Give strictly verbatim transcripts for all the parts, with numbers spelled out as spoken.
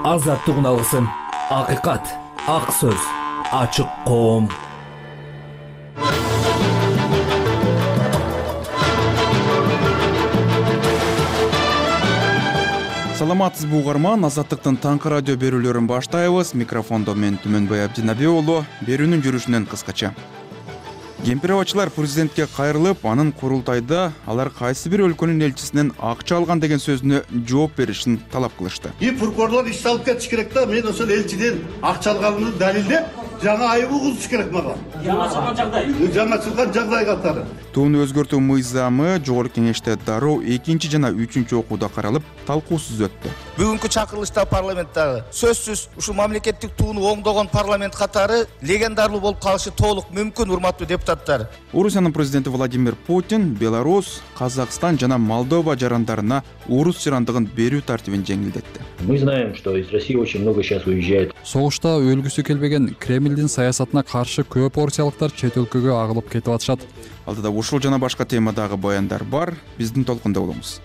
Азаттыгын алгысың. Акыйкат, ак сөз, ачык коом. Саламатсызбы угарман, Азаттыктын таңкы радио берүүлөрүн баштайбыз. Микрофондо мен Түмөнбай Абдинабек уулу. Берүүнүн жүрүшүнөн кыскача. Кемпирабачылар президентке кайрылып, анын курултайда алар кайсы бир өлкөнүн элчисинен акча алган деген сөзүнө жооп беришин талап кылышты. И прокурорлор иш алып кетиш керек да, мен ошол элчиден акча алганымды далилдеп, жаңа айып угузуш керек мага. Жаңачылган жагдай. Жаңачылган жагдай катары. Тууну өзгөртүү мыйзамы Жогорку Кеңеште дароо экинчи жана үчүнчү окууда каралып, талкуусуз өттү. Бүгүнкү чакырылышта парламенттагы сөзсүз ушу мамлекеттик тууну оңдогон парламент катары легендарлуу болуп калышы толук мүмкүн, урматтуу депутаттар. Орусиянын президенти Владимир Путин Беларусь, Казакстан жана Молдова жарандарына орус жарандыгын берүү тартибин жеңилдетти. Мы знаем, что из России очень много сейчас уезжает. Согушта өлгүсү келбеген Кремлдин саясатына каршы көп орусиялыктар чет өлкөгө агылып кетип атышат. Алдыда ушул жана башка темадагы баяндар бар. Биздин толкунда болуңуз.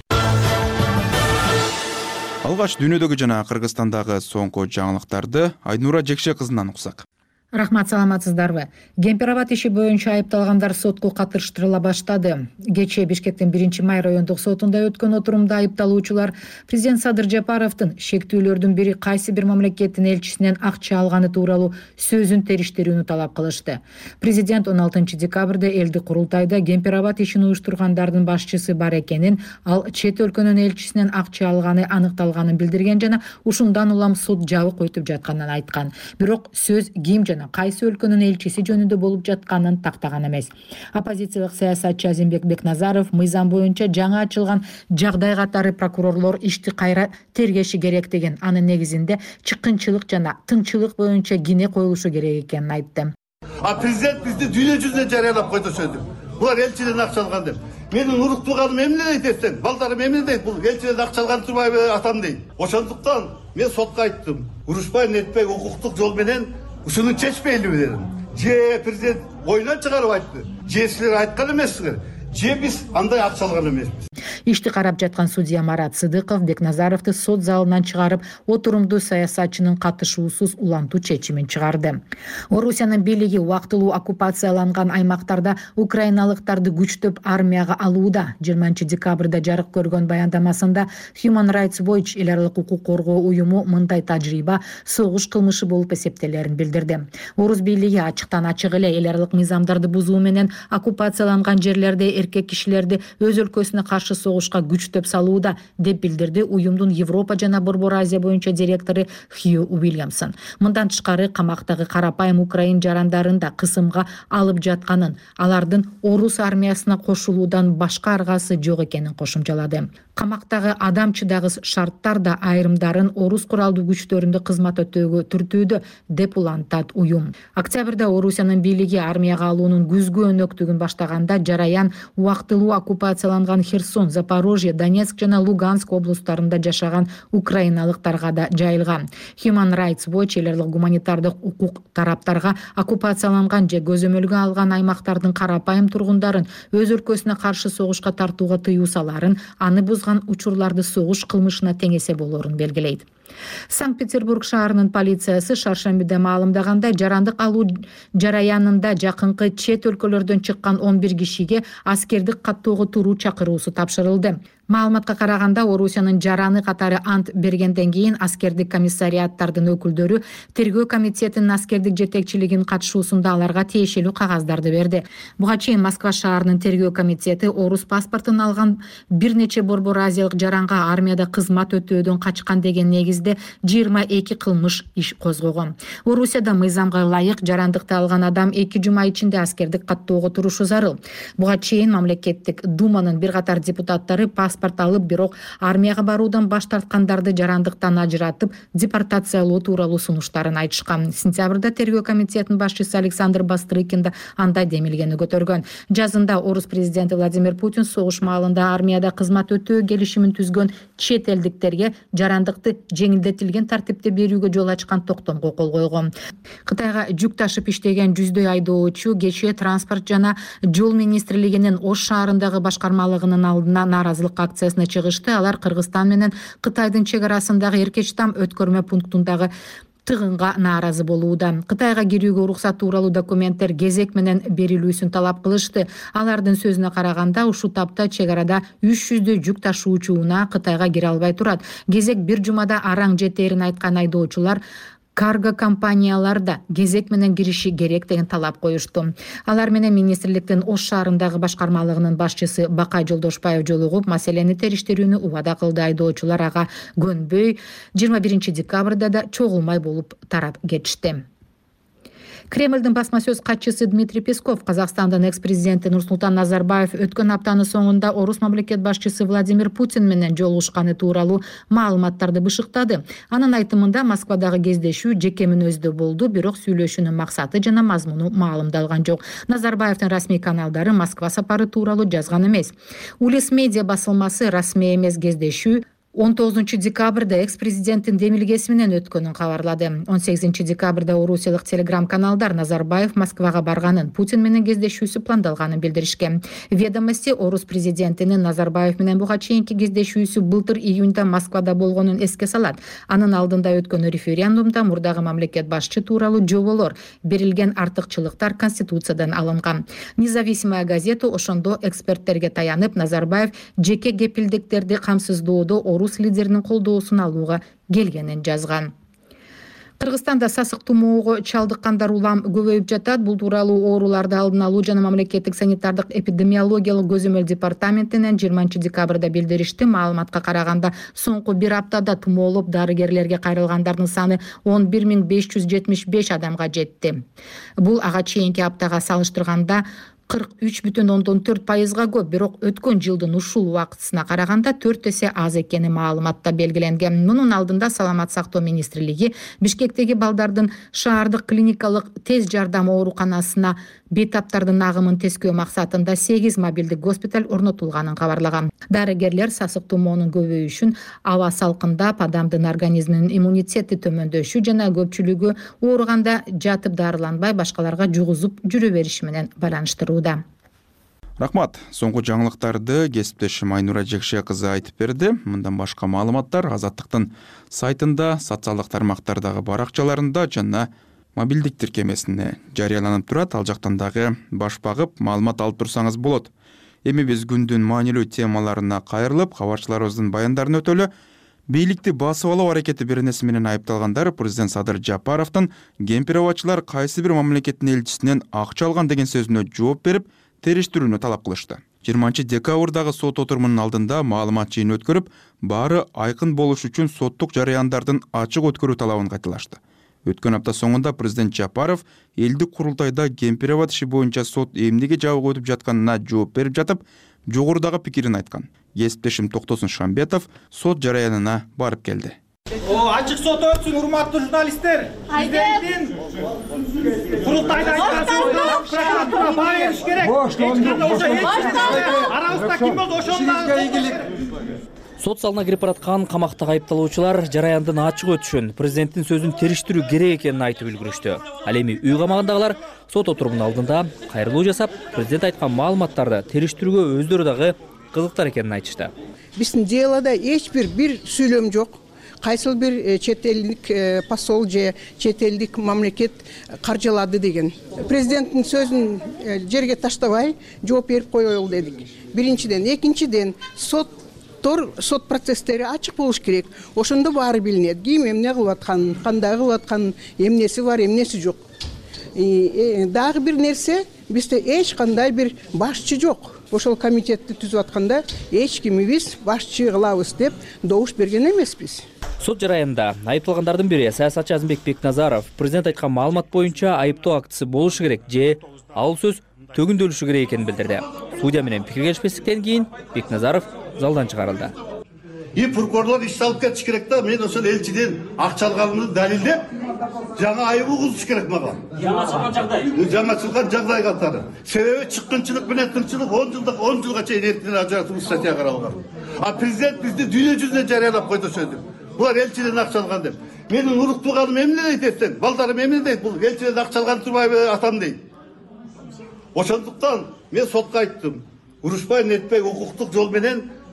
Алгач дүйнөдөгү жана Кыргызстандагы соңку жаңылыктарды Айнура Жекше кызынан уксак. Рахмат, саламатсыздарбы? Кемпирабад иши боюнча айыпталгандар сотко катыштырыла баштады. Кечээ Бишкектин биринчи май райондук сотунда өткөн отурумда айыпталуучулар президент Садыр Жапаровдун шектүүлөрдүн бири кайсы бир мамлекеттин элчисинен акча алганы тууралуу сөзүн териштирүүнү талап кылышты. Президент он алтынчы декабрда элдик курултайда Кемпирабад ишин уюштургандардын башчысы бар экенин, ал чет өлкөнүн элчисинен акча алганы аныкталганын билдирген жана ушундан улам суд жабык өтүп жатканын айткан. Бирок сөз ким кайсы өлкөнүн элчиси жөнүндө болуп жатканын тактаган эмес. Оппозициялык саясатчы Азимбек Бекназаров мыйзам боюнча жаңа ачылган жагдай катары прокурорлор ишти кайра тергеши керек деген, анын негизинде чыккынчылык жана тыңчылык боюнча кине коюлушу керек экенин айтты. А президент бизди дүйнө жүзүнө жарыялап койду сөзү. Булар элчиден акча алган деп. Менин уруктуганым эмне дейт эстен? Балдарым эмне дейт? Бул элчиден акча алган турбайбы атам дейт. Ошондуктан мен сотко айттым. Урушпай, нетпей, укуктук жол менен ушуну чечпейли дедим. Же президент ойнон чыгарып айтты. Же силер айткан эмессиңер. Же биз андай акча алган эмеспиз. Ишти карап жаткан судья Марат Сыдыков Бекназаровду сот залынан чыгарып, отурумду саясатчынын катышуусуз улантуу чечимин чыгарды. Орусиянын бийлиги убактылуу оккупацияланган аймактарда украиналыктарды күчтөп армияга алууда. жыйырманчы декабрда жарык көргөн баяндамасында Human Rights Watch эл аралык укук коргоо уюму мындай тажрыйба согуш кылмышы болуп эсептелерин билдирди. Орус бийлиги ачыктан ачык эле эл аралык мыйзамдарды бузуу менен оккупацияланган жерлерде эркек кишилерди өз өлкөсүнө каршы согушка күчтөп салууда деп билдирди уюмдун Европа жана Борбор Азия боюнча директору Хью Уильямсон. Мындан тышкары камактагы карапайым украин жарандарын да кысымга алып жатканын, алардын орус армиясына кошулуудан башка аргасы жок экенин кошумчалады. Камактагы адам чыдагыс шарттар да айрымдарын орус куралдуу күчтөрүндө кызмат өтөөгө түртүүдө деп улантат уюм. Октябрда Орусиянын бийлиги армияга алуунун күзгү өнөктүгүн баштаганда жараян убактылуу оккупацияланган Херсон, Запорожье, Донецк жана Луганск облустарында жашаган украиналыктарга да жайылган. Human Rights Watch эл аралык гуманитардык укук тараптарга оккупацияланган же көзөмөлгө алган аймактардын карапайым тургундарын өз өлкөсүнө каршы согушка тартууга тыюу саларын, аны бузган учурларды согуш кылмышына теңесе болорун белгилейт. Санкт-Петербург шаарынын полициясы шаршембиде маалымдагандай, жарандык алуу жараянында жакынкы чет өлкөлөрдөн чыккан он бир кишиге аскердик каттоого туруу чакыруусу тапшырылды. Маалыматка караганда, Орусиянын жараны катары ант бергенден кийин аскердик комиссариаттардын өкүлдөрү тергөө комитетинин аскердик жетекчилигинин катышуусунда аларга тиешелүү кагаздарды берди. Буга чейин Москва шаарынын тергөө комитети орус паспортун алган бир нече Борбор Азиялык жаранга армияда кызмат өтөөдөн качкан деген негизде жыйырма эки кылмыш иш козгогон. Орусияда мыйзамга ылайык жарандыкты алган адам эки жума ичинде аскердик каттоого турушу зарыл. Буга чейин мамлекеттик думанын бир катар депутаттары паспорт алып, бирок армияга баруудан баш тарткандарды жарандыктан ажыратып, депортациялоо тууралуу сунуштарын айтышкан. Сентябрда тергөө комитетинин башчысы Александр Бастрыкин да андай демилгени көтөргөн. Жазында орус президенти Владимир Путин согуш маалында армияда кызмат өтөө келишимин түзгөн чет элдиктерге жарандыкты жеңилдетилген тартипте берүүгө жол ачкан токтомго кол койгон. Кытайга жүк ташып иштеген жүздөй айдоочу кечээ транспорт жана жол министрлигинин Ош шаарындагы башкармалыгынын алдына нааразылыкка акциясына чыгышты. Алар Кыргызстан менен Кытайдын чек арасындагы Эркечтам өткөрмө пунктундагы тыгынга нааразы болууда. Кытайга кирүүгө уруксат тууралуу документтер кезек менен берилүүсүн талап кылышты. Алардын сөзүнө караганда ушул тапта чек арада үч жүздөй жүк ташуучу унаа Кытайга кире албай турат. Кезек бир жумада араң жетээрин айткан айдоочулар карго компанияларда кезек менен кириши керек деген талап коюшту. Алар менен министрликтин Ош шаарындагы башкармалыгынын башчысы Бакай Жолдошбаев жолугуп, маселени териштирүүнү убада кылды. Айдоочулар ага көнбөй жыйырма биринчи декабрда да чогулмай болуп тарап кетишти. Кремльдин басма сөз катчысы Дмитрий Песков Казакстандын экс-президенти Нурсултан Назарбаев өткөн аптанын соңунда орус мамлекет башчысы Владимир Путин менен жолугушканы тууралуу маалыматтарды бышыктады. Анын айтымында Москвадагы кездешүү жеке мүнөздө болду, бирок сүйлөшүүнүн максаты жана мазмуну маалымдалган жок. Назарбаевдин расмий каналдары Москва сапары тууралуу жазган эмес. Улис медиа басылмасы расмий эмес кездешүү он тогузунчу декабрда экс-президенттин демилгеси менен өткөнүн кабарлады. он сегизинчи декабрда орусиялык телеграм-каналдар Назарбаев Москвага барганын, Путин менен кездешүүсү пландалганын билдиришкен. Ведомости орус президентинин Назарбаев менен буга чейинки кездешүүсү былтыр июнда Москвада болгонун эске салат. Анын алдында өткөн референдумда мурдагы мамлекет башчы тууралуу жоболор берилген артыкчылыктар Конституциядан алынган. Независимая газета ошондо эксперттерге таянып Назарбаев жеке кепилдиктерди камсыздоодо орус лидеринин колдоосун алууга келгенин жазган. Кыргызстанда сасык тумоого чалдыккандар улам көбөйүп жатат. Бул тууралуу ооруларды алдын алуу жана мамлекеттик санитардык эпидемиологиялык көзөмөл департаментинен жыйырманчы декабрда билдиришти. Маалыматка караганда соңку бир аптада тумоолоп дарыгерлерге кайрылгандардын саны он бир миң беш жүз жетимиш беш адамга жетти. Бул ага чейинки аптага салыштырганда кырк үч бүтүн ондон төрт пайызга көп, бирок өткөн жылдын ушул убактысына караганда төрт эсе аз экени маалыматта белгиленген. Мунун алдында Саламат сактоо министрлиги Бишкектеги балдардын шаардык клиникалык тез жардам ооруканасына бейтаптардын агымын тескөө максатында сегиз мобилдик госпиталь орнотулганын кабарлаган. Дарыгерлер сасык тумоонун көбөйүшүн аба салкындап, адамдын организминин иммунитети төмөндөшү жана көпчүлүгү ооруганда жатып дарыланбай башкаларга жугузуп жүрө бериши менен байланыштырууда. Рахмат. Соңку жаңылыктарды кесиптешим Айнура Жекше кызы айтып берди. Мындан башка маалыматтар Азаттыктын сайтында, социалдык тармактардагы баракчаларында жана мобилдик тиркемесине жарыяланып турат. Ал жактан дагы баш багып маалымат алып турсаңыз болот. Эми биз күндүн маанилүү темаларына кайрылып, кабарчыларыбыздын баяндарын өтөлү. Бийликти басып алуу аракети беренеси менен айыпталгандар президент Садыр Жапаровдун кемпир-абачылар кайсы бир мамлекеттин элчисинен акча алган деген сөзүнө жооп берип, териштирүүнү талап кылышты. жыйырманчы декабрдагы сот отурумунун алдында маалымат жыйын өткөрүп, баары айкын болуш үчүн соттук жарыяндардын ачык өткөрүү талабын кайталашты. Өткөн апта соңунда президент Жапаров элдик курултайда кемпир-абад иши боюнча сот эмнеге жабык өтүп жатканына жооп берип жатып, жогорудагы пикирин айткан. Кесиптешим Токтосун Шамбетов сот жарыянына барып келди. Ачык сот өтсүн, урматтуу журналисттер. Президенттин курултайда айткан прокуратура баа бериш керек. Арабызда ким болду ошондо. Сот залына кирип бараткан камактагы айыпталуучулар жараяндын ачык өтүшүн, президенттин сөзүн териштирүү керек экенин айтып үлгүрүштү. Ал эми үй камагындагылар сот отурумунун алдында кайрылуу жасап, президент айткан маалыматтарды териштирүүгө өздөрү дагы кызыктар экенин айтышты. Биздин делода эч бир бир сүйлөм жок. Кайсыл бир чет элдик посол же чет элдик мамлекет каржылады деген. Президенттин сөзүн жерге таштабай жооп берип коелу дедик. Биринчиден, экинчиден сот сот процесстери ачык болуш керек. Ошондо баары билинет. Ким эмне кылып атканын, кандай кылып атканын, эмнеси бар, эмнеси жок. Дагы бир нерсе, бизде эч кандай бир башчы жок. Ошол комитетти түзүп атканда эч кимибиз башчы кылабыз деп добуш берген эмеспиз. Сот жараянда айыпталгандардын бири саясатчы Азымбек Бекназаров президент айткан маалымат боюнча айыптоо актысы болушу керек же ал сөз төгүндөлүшү керек экенин билдирди. Судья менен пикир келишпестиктен кийин Бекназаров залдан чыгарылды. И прокурорлор иш алып кетиш керек да, мен ошол элчиден акча алганымды далилдеп, жаңа айып угузуш керек мага. Жаңачылган жагдай. Жаңачылган жагдай катары. Себеби чыккынчылык менен тынчылык он жылдык он жылга чейин эртинен ажыратуу статья каралган. А президент бизди дүйнө жүзүнө жарыялап койду сөздү. Булар элчиден акча алган деп. Менин уруктуганым эмне дейт эстен? Балдарым эмне дейт? Бул элчиден акча алган турбайбы атам дейт. Ошондуктан мен сотко айттым. Урушпай, нетпей, укуктук жол менен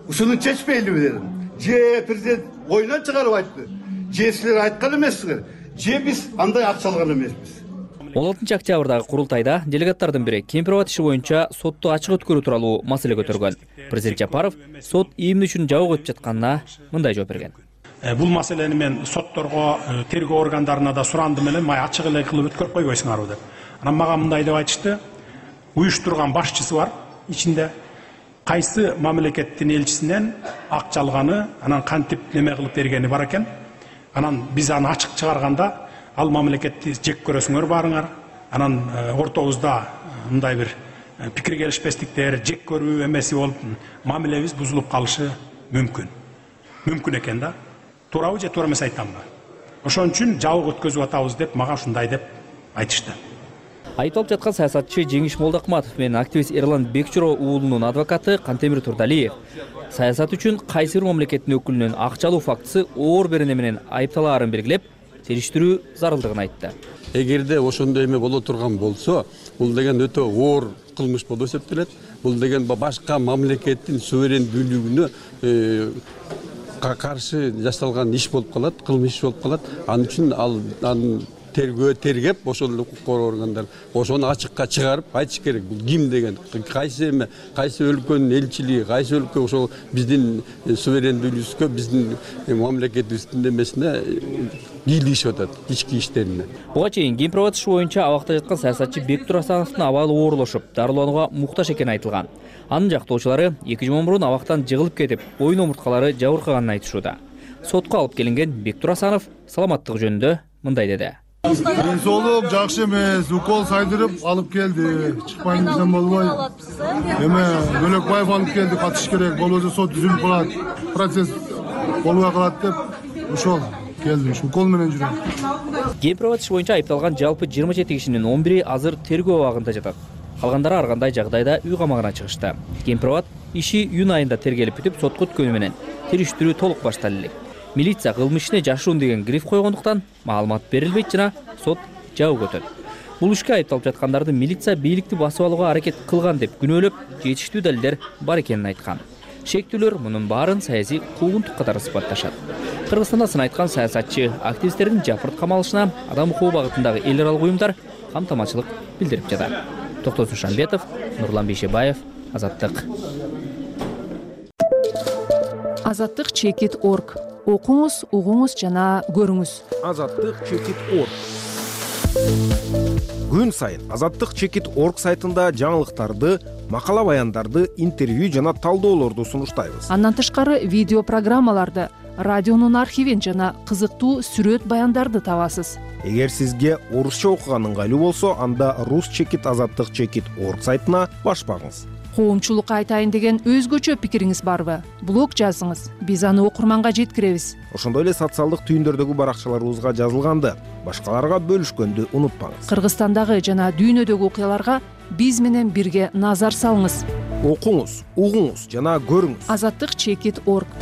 ушуну чечпейлиби дедим. Же президент ойунан чыгарып айтты, же силер айткан эмессиңер, же биз андай акча алган эмеспиз. он алтынчы октябрдагы курултайда делегаттардын бири Кемпирабад иши боюнча сотту ачык өткөрүү тууралуу маселе көтөргөн. Президент Жапаров сот эмне үчүн жабык өтүп жатканына мындай жооп берген. Бул маселени мен сотторго, тергөө органдарына да сурандым эле, май ачык эле кылып өткөрүп койбойсуңарбы деп. Анан мага мындай деп айтышты. Уюштурган башчысы бар ичинде. Кайсы мамлекеттин элчисинен акча алганы, анан кантип неме кылып бергени бар экен. Анан биз аны ачык чыгарганда ал мамлекетти жек көрөсүңөр барыңар. Анан ортобузда мындай бир пикир келишпестиктер, жек көрүү эмеси болуп, мамилебиз бузулуп калышы мүмкүн. Мүмкүн экен да. Туурабы же туура эмес айтамбы? Ошон үчүн жабык өткөзүп атабыз деп мага ушундай деп айтышты. Айыпталып жаткан саясатчы Жеңиш Молдокматов менен активист Эрлан Бекчуро уулунун адвокаты Кантемир Турдалиев саясат үчүн кайсы бир мамлекеттин өкүлүнөн акча алуу фактысы оор берене менен айыпталаарын белгилеп, териштирүү зарылдыгын айтты. Эгерде ошондой эме боло турган болсо, бул деген өтө оор кылмыш болуп эсептелет. Бул деген башка мамлекеттин суверендүүлүгүнө каршы жасалган иш болуп калат, кылмыш болуп калат. Анын үчүн ал тергөө тергеп, ошол укук коргоо органдар ошону ачыкка чыгарып айтыш керек. Бул ким деген, кайсы эме, кайсы өлкөнүн элчилиги, кайсы өлкө ошол биздин суверендүүлүгүбүзгө, биздин мамлекетибиздин эмесине бийлигишип атат, ички иштерине. Буга чейин Кемпирабад иши боюнча абакта жаткан саясатчы Бектур Асановдун абалы оорлошуп, дарыланууга муктаж экени айтылган. Анын жактоочулары эки жыл мурун абактан жыгылып кетип, оюн омурткалары жабыркаганын айтышууда. Сотко алып келинген Бектур Асанов саламаттыгы жөнүндө мындай деди. Денсаулык жакшы эмес, укол сайдырып алып келди. Чыкпайын десем болбой. Эме Бөлөкбаев алып келди, катыш керек. Болбосо сот түзүлүп калат, процесс болбой калат деп ошол келди. Укол менен жүрөм. Кемпирабад иши боюнча айыпталган жалпы жыйырма жети кишинин он бири азыр тергөө абагында жатат. Калгандары ар кандай жагдайда үй камагына чыгышты. Кемпирабад иши июнь айында тергелип бүтүп, сотко өткөнү менен териштирүү толук башталды элек. Милиция кылмыш ишине жашыруун деген гриф койгондуктан маалымат берилбейт жана сот жабык өтөт. Бул ишке айыпталып жаткандарды милиция бийликти басып алууга аракет кылган деп күнөөлөп, жетиштүү далилдер бар экенин айткан. Шектүүлөр мунун баарын саясий куугунтук катары сыпатташат. Кыргызстанда сын айткан саясатчы, активисттердин жапырт камалышына адам укугу багытындагы эл аралык уюмдар камтамачылык билдирип жатат. Токтосун Шамбетов, Нурлан Бейшебаев, Азаттык. Азаттык чекит точка орг. Окуңуз, угуңуз жана көрүңүз. Азаттык чекит точка орг. Күн сайын Азаттык чекит точка орг сайтында жаңылыктарды, макала баяндарды, интервью жана талдоолорду сунуштайбыз. Андан тышкары видео программаларды, радионун архивин жана кызыктуу сүрөт баяндарды табасыз. Эгер сизге орусча окуган ыңгайлуу болсо, анда рус чекит азаттык чекит точка орг сайтына баш багыңыз. Коомчулукка айтайын деген өзгөчө пикириңиз барбы? Блог жазыңыз. Биз аны окурманга жеткиребиз. Ошондой эле социалдык түйүндөрдөгү баракчаларыбызга жазылганды башкаларга бөлүшкөндү унутпаңыз. Кыргызстандагы жана дүйнөдөгү окуяларга биз менен бирге назар салыңыз. Окуңуз, угуңуз жана көрүңүз. Азаттык чекит точка орг.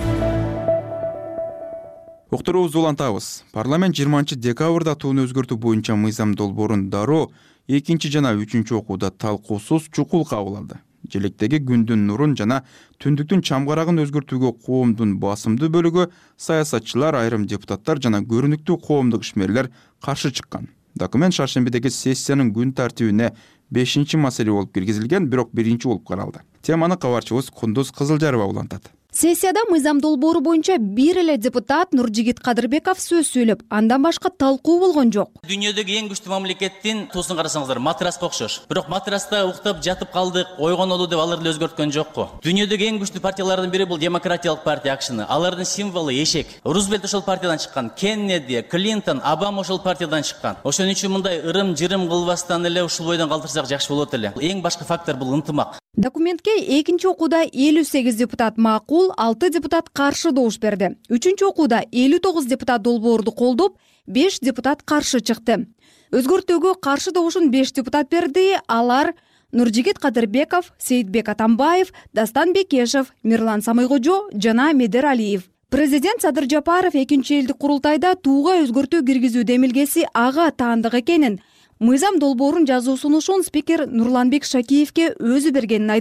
Уктуруубузду улантабыз. Парламент жыйырманчы декабрда тууну өзгөртүү боюнча мыйзам долбоорун дароо экинчи жана үчүнчү окууда талкуусуз чукул кабыл алды. Желектеги күндүн нурун жана түндүктүн чамгарагын өзгөртүүгө коомдун басымдуу бөлүгү саясатчылар, айрым депутаттар жана көрүнүктүү коомдук ишмерлер каршы чыккан. Документ шаршембидеги сессиянын күн тартибине бешинчи маселе болуп киргизилген, бирок биринчи болуп каралды. Теманы кабарчыбыз Кундуз Кызылжарова улантат. Сессияда мыйзам долбоору боюнча бир эле депутат Нуржигит Кадырбеков сөз сүйлөп, андан башка талкуу болгон жок. Дүйнөдөгү эң күчтүү мамлекеттин туусун карасаңыздар, матраска окшош. Бирок матраста уктап жатып калдык, ойгонолу деп алар эле өзгөрткөн жокко. Дүйнөдөгү эң күчтүү партиялардын бири бул демократиялык партия АКШны. Алардын символу эшек. Рузвельт ошол партиядан чыккан, Кеннеди, Клинтон, Обама ошол партиядан чыккан. Ошон үчүн мындай ырым-жырым кылбастан эле ушул бойдон калтырсак жакшы болот эле. Эң башкы фактор бул ынтымак. Документке экинчи окууда элүү сегиз депутат макул, алты депутат каршы добуш берди. Үчүнчү окууда элүү тогуз депутат долбоорду колдоп, беш депутат каршы чыкты. Өзгөртүүгө каршы добушун беш депутат берди. Алар Нуржигит Кадырбеков, Сейитбек Атамбаев, Дастан Бекешев, Мирлан Самыйкожо жана Медер Алиев. Президент Садыр Жапаров экинчи элдик курултайда тууга өзгөртүү киргизүү демилгеси ага таандык экенин, мыйзам долбоорун жазуу сунушун спикер Нурланбек Шакиевке өзү бергенин айтып,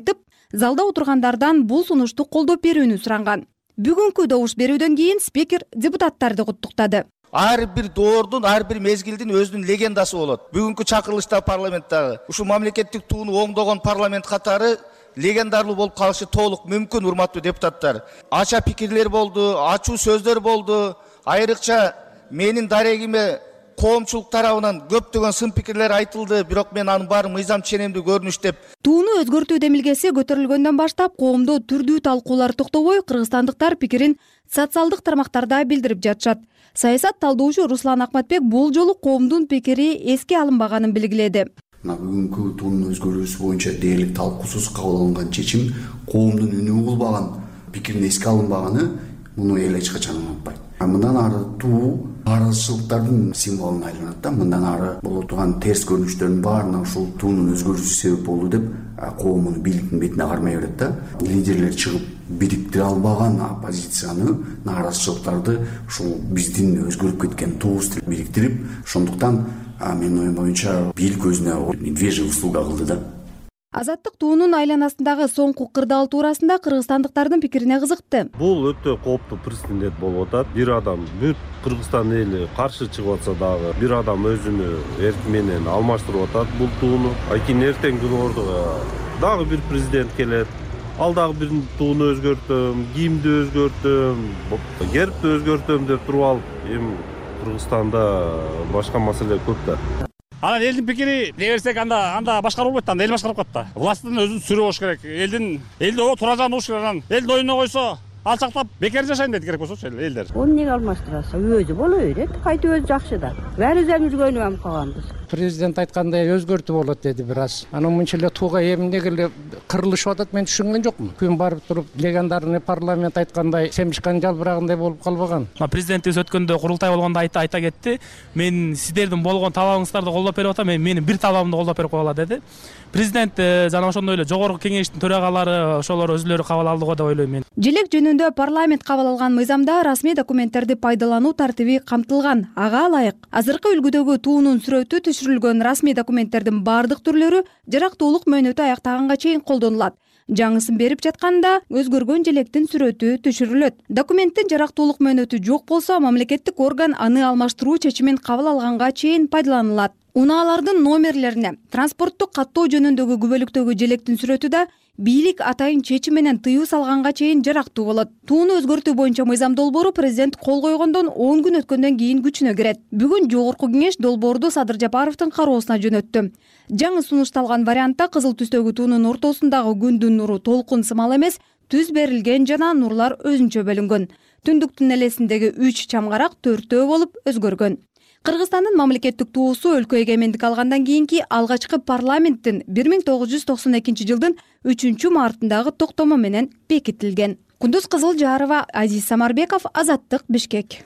залда отургандардан бул сунушту колдоп берүүнү суранган. Бүгүнкү добуш берүүдөн кийин спикер депутаттарды куттуктады. Ар бир доордун, ар бир мезгилдин өзүнүн легендасы болот. Бүгүнкү чакырылышта парламенттагы ушу мамлекеттик тууну оңдогон парламент катары легендарлуу болуп калышы толук мүмкүн, урматтуу депутаттар. Ача пикирлер болду, ачуу сөздөр болду. Айрыкча менин дарегиме коомчулук тарабынан көптөгөн сын пикирлер айтылды, бирок мен анын баарын мыйзам ченемдүү көрүнүш деп. Тууну өзгөртүү демилгеси көтөрүлгөндөн баштап коомдо түрдүү талкуулар токтобой, кыргызстандыктар пикирин социалдык тармактарда билдирип жатышат. Саясат талдоочу Руслан Акматбек бул жолу коомдун пикири эске алынбаганын белгиледи. Бүгүнкү туунун өзгөрүүсү боюнча дээрлик талкуусуз кабыл алынган чечим коомдун үнү угулбаган, пикирин эске алынбаганы муну эл эч качан унутпайт. Мындан ары туу нааразычылыктардын символуна айланат да. Мындан ары боло турган терс көрүнүштөрдүн баарына ушул туунун өзгөрүүсү себеп болду деп коом муну бийликтин бетине кармай берет да. Лидерлер чыгып бириктире албаган оппозицияны, нааразычылыктарды ушул биздин өзгөрүп кеткен туубуз деп бириктирип, ошондуктан менин оюм боюнча бийлик өзүнө медвежий услуга кылды да. Азаттык туунун айланасындагы соңку кырдаал туурасында кыргызстандыктардын пикирине кызыкты. Бул өтө кооптуу прецедент болуп атат. Бир адам бүт Кыргызстан эли каршы чыгып атса дагы, бир адам өзүнү эрк менен алмаштырып атат бул тууну. Айкин эртеңки ордуга дагы бир президент келет. Ал дагы бир тууну өзгөртөм, кийимди өзгөртөм, гербти өзгөртөм деп туруп алып, эми Кыргызстанда башка маселе көп да. Анан элдин пикири дей берсек, анда анда башкарып болбойт, анда эл башкарып коет да. Власттын өзүн сүрө болуш керек. Элдин элди туура жагын угуш керек. Анан элди оюна койсо, алчактап бекер жашайын дейт керек болсочу элдер. Onu неге алмаштырасың? Өзү боло берет, кайтып өзү жакшы да. Баары өзү жүргөнү ам калганбыз. Президент айткандай өзгөртүү болот деди бир аз. Анан мынча эле тууга эмнеге эле кырылышып атат, мен түшүнгөн жокмун. Күн барып туруп легендарный парламент айткандай семишкан жалбырагындай болуп калбаган. Президентибиз өткөндө курултай болгондо айта айта кетти. Мен сиздердин болгон талабыңыздарды колдоп берип атам, мен менин бир талабымды колдоп берип койгула деди. Президент жана ошондой эле жогорку кеңештин төрагалары ошолор өзүлөрү кабыл алды го деп ойлойм мен. Желек жөнүндө парламент кабыл алган мыйзамда расмий документтерди пайдалануу тартиби камтылган. Ага ылайык азыркы үлгүдөгү туунун сүрөтү түшүрүлгөн расмий документтердин баардык түрлөрү жарактуулук мөөнөтү аяктаганга чейин колдонулат. Жаңысын берип жатканда өзгөргөн желектин сүрөтү түшүрүлөт. Документтин жарактуулук мөөнөтү жок болсо, мамлекеттик орган аны алмаштыруу чечимин кабыл алганга чейин пайдаланылат. Унаалардын номерлерине, транспорттук каттоо жөнүндөгү күбөлүктөгү желектин сүрөтү да бийлик атайын чечим менен тыюу салганга чейин жарактуу болот. Тууну өзгөртүү боюнча мыйзам долбоору президент кол койгондон он күн өткөндөн кийин күчүнө кирет. Бүгүн жогорку кеңеш долбоорду Садыр Жапаровдун кароосуна жөнөттү. Жаңы сунушталган вариантта кызыл түстөгү туунун ортосундагы күндүн нуру толкун сымал эмес, түз берилген жана нурлар өзүнчө бөлүнгөн. Түндүктүн элесиндеги үч чамгарак төртөө болуп өзгөргөн. Кыргызстандын мамлекеттик туусу өлкө эгемендик алгандан кийинки алгачкы парламенттин бир миң тогуз жүз токсон экинчи жылдын үчүнчү мартындагы токтому менен бекитилген. Кундуз Кызылжарова, Азиз Самарбеков, Азаттык, Бишкек.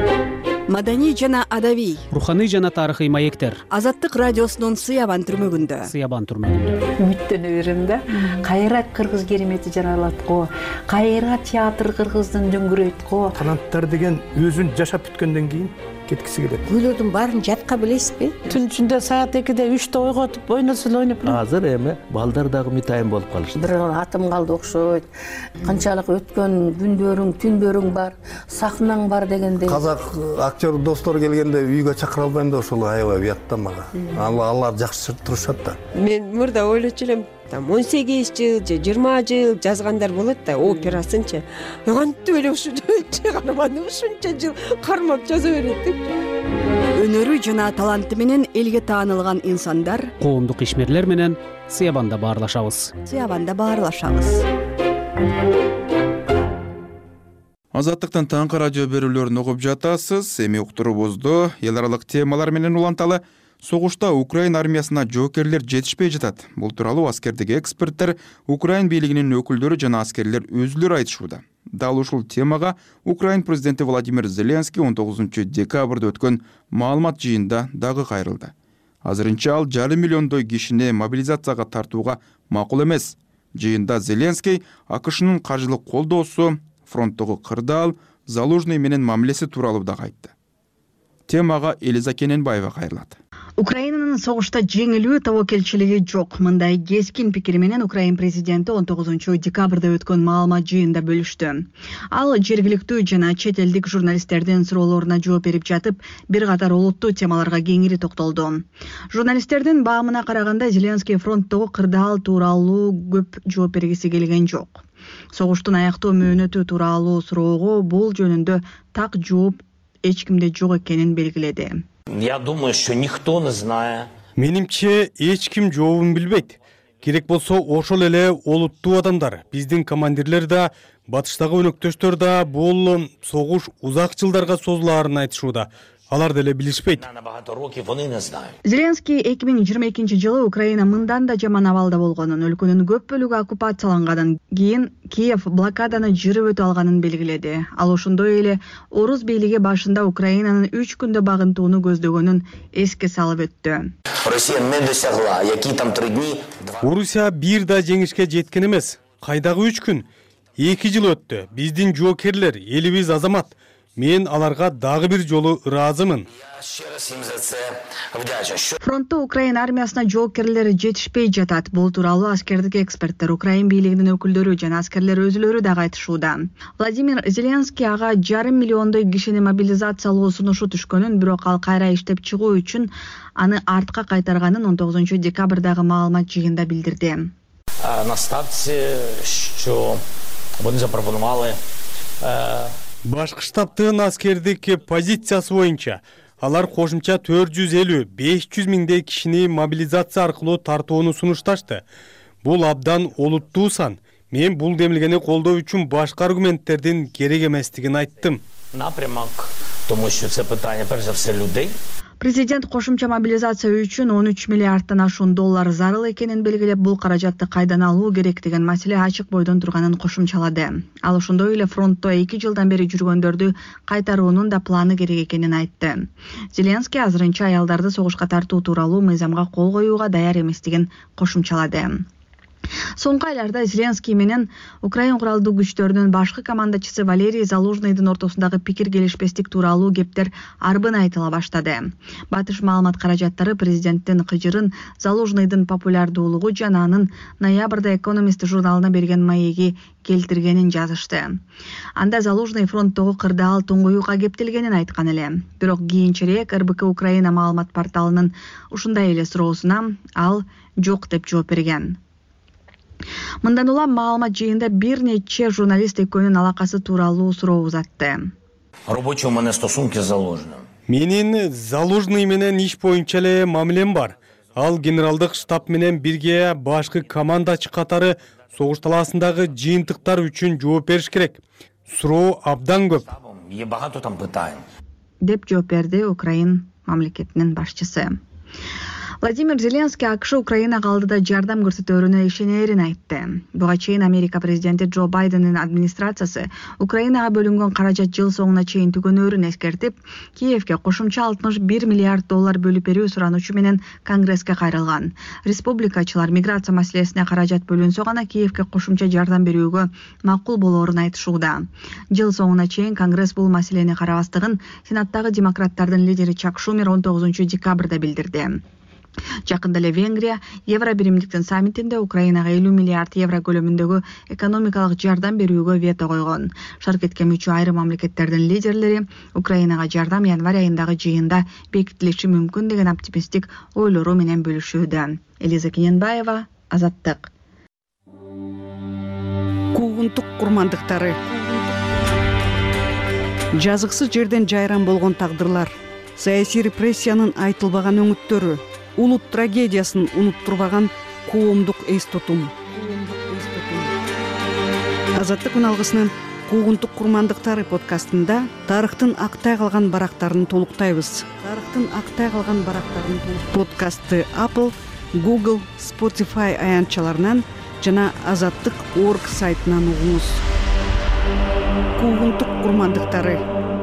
Маданий жана адабий, руханий жана тарыхый маектер. Азаттык радиосунун Сыябан түрмөгүндө. Сыябан түрмөгүндө. Үмүттөнө берем да. Кайра кыргыз керемети жаралат го. Кайра театр кыргыздын дөңгүрөйт го. Канаттар деген өзүн жашап бүткөндөн кийин кеткиси келет. Күйлөрдүн баарын жатка билесизби? Түн ичинде саат экиде үчтө ойготуп ойносул ойноп. Азыр эми балдар дагы митайын болуп калышты. Бир атым калды окшойт. Канчалык өткөн күндөрүң, түндөрүң бар, сахнаң бар дегендей. Казак актер достор келгенде үйгө чакыра албайм да, ошол аябай уятта мага. Алар жакшы турушат да. Мен мурда ойлочу элем, там он сегиз жыл же жыйырма жыл жазгандар болот да, операсынчы. Кантип эле ушунча карманды, ушунча жыл кармап жаза берет. Өнөрү жана таланты менен элге таанылган инсандар, коомдук ишмерлер менен Сыябанда баарлашабыз. Сыябанда баарлашабыз. Азаттыктын таңкы радио берүүлөрүн угуп жатасыз. Эми уктурубузду эл аралык темалар менен уланталы. Согушта Украин армиясына жоокерлер жетишпей жатат. Бул тууралуу аскердеги эксперттер, Украин бийлигинин өкүлдөрү жана аскерлер өзүлөрү айтышууда. Дал ушул темага Украин президенти Владимир Зеленский он тогузунчу декабрда өткөн маалымат жыйында дагы кайрылды. Азырынча ал жарым миллиондой кишини мобилизацияга тартууга макул эмес. Жыйында Зеленский АКШнын каржылык колдоосу, фронттогу кырдаал, Залужный менен мамилеси тууралуу да айтты. Темага Элиза Кененбаева кайрылат. Украинанын Россиянын согушта жеңилүү тобокелчилиги жок. Мындай кескин пикири менен Украин президенти он тогузунчу декабрда өткөн маалымат жыйында бөлүштү. Ал жергиликтүү жана чет элдик журналисттердин суроолоруна жооп берип жатып, бир катар олуттуу темаларга кеңири токтолду. Журналисттердин баамына караганда Зеленский фронттогу кырдаал тууралуу көп жооп бергиси келген жок. Согуштун аяктоо мөөнөтү тууралуу суроого бул жөнүндө так жооп эч кимде жок экенин белгиледи. Я думаю, что никто не знает. Менимче эч ким жообун билбейт. Керек болсо ошол эле олуттуу адамдар, биздин командирлер да, батыштагы өнөктөштөр да бул согуш узак жылдарга созулаарын айтышууда. Алар деле билишпейт. Зеленский эки миң жыйырма экинчи жылы Украина мындан да жаман абалда болгонун, өлкөнүн көп бөлүгү оккупацияланганын, кийин Киев блокаданы жырып өтө алганын белгиледи. Ал ошондой эле орус бийлиги башында Украинанын үч күндө багынтууну көздөгөнүн эске салып өттү. Орусия бир да жеңишке жеткен эмес. Кайдагы үч күн? эки жыл өттү. Биздин жоокерлер, элибиз азамат. Мен аларга дагы бир жолу ыраазымын. Фронтто Украин армиясына жоокерлер жетишпей жатат. Бул тууралуу аскердик эксперттер, Украин бийлигинин өкүлдөрү жана аскерлер өзүлөрү дагы айтышууда. Владимир Зеленский ага жарым миллиондой кишини мобилизациялоо сунушу түшкөнүн, бирок ал кайра иштеп чыгуу үчүн аны артка кайтарганын он тогузунчу декабрдагы маалымат жыйында билдирди. На старте, що вони запропонували Башкы штабтын аскердик позициясы боюнча алар кошумча төрт жүз элүү беш жүз миңдей кишини мобилизация аркылуу тартууну сунушташты. Бул абдан олуттуу сан. Мен бул демилгени колдоо үчүн башка аргументтердин керек эместигин айттым. Напрямок, тому що це питання перш за все людей. Президент кошумча мобилизация үчүн он үч миллиардтан ашуун доллар зарыл экенин белгилеп, бул каражатты кайдан алуу керек деген маселе ачык бойдон турганын кошумчалады. Ал ошондой эле фронтто эки жылдан бери жүргөндөрдү кайтаруунун да планы керек экенин айтты. Зеленский азырынча аялдарды согушка тартуу тууралуу мыйзамга кол коюуга даяр эместигин кошумчалады. Соңку айларда Зеленский менен Украин куралдуу күчтөрүнүн башкы командачысы Валерий Залужныйдын ортосундагы пикир келишпестик тууралуу кептер арбын айтыла баштады. Батыш маалымат каражаттары президенттин кыжырын Залужныйдын популярдуулугу жана анын ноябрда Экономист журналына берген маеги келтиргенин жазышты. Анда Залужный фронттогу кырдаал тоңоюуга кептелгенин айткан эле. Бирок кийинчерээк эр бэ ка Украина маалымат порталынын ушундай эле суроосуна ал жок деп жооп берген. Мындан улам маалымат жыйында бир нече журналист экөөнүн алакасы тууралуу суроо узатты. Робочі у мене стосунки з Залужним. Менин Залужный менен иш боюнча эле мамилем бар. Ал генералдык штаб менен бирге башкы командачы катары согуш талаасындагы жыйынтыктар үчүн жооп бериш керек. Суроо абдан көп. Є багато там питань. Деп жооп берди Украин мамлекетинин башчысы. Владимир Зеленский АКШ Украинага алдыда жардам көрсөтөөрүнө ишенерин айтты. Буга чейин Америка президенти Джо Байдендин администрациясы Украинага бөлүнгөн каражат жыл соңуна чейин түгөнөрүн эскертип, Киевке кошумча алтымыш бир миллиард доллар бөлүп берүү суранучу менен Конгресске кайрылган. Республикачылар миграция маселесине каражат бөлүнсө гана Киевке кошумча жардам берүүгө макул болоорун айтышууда. Жыл соңуна чейин Конгресс бул маселени карабастыгын Сенаттагы демократтардын лидери Чак Шумер он тогузунчу декабрда билдирди. Жакында эле Венгрия Евробиримдиктин саммитинде Украинага элүү миллиард евро көлөмүндөгү экономикалык жардам берүүгө вето койгон. Шаркетке мүчө айрым мамлекеттердин лидерлери Украинага жардам январь айындагы жыйында бекитилиши мүмкүн деген оптимисттик ойлору менен бөлүшүүдө. Элиза Кененбаева, Азаттык. Куугунтук курмандыктары. Жазыксыз жерден жайран болгон тагдырлар, саясий репрессиянын айтылбаган өңүттөрү, улут трагедиясын унуттурбаган коомдук эс тутум. Азаттык үналгысынын Куугунтук курмандыктары подкастында тарыхтын актай калган барактарын толуктайбыз. Тарыхтын актай калган барактарын подкастты Apple, Google, Spotify аянтчаларынан жана азаттык точка орг сайтынан угуңуз. Куугунтук курмандыктары.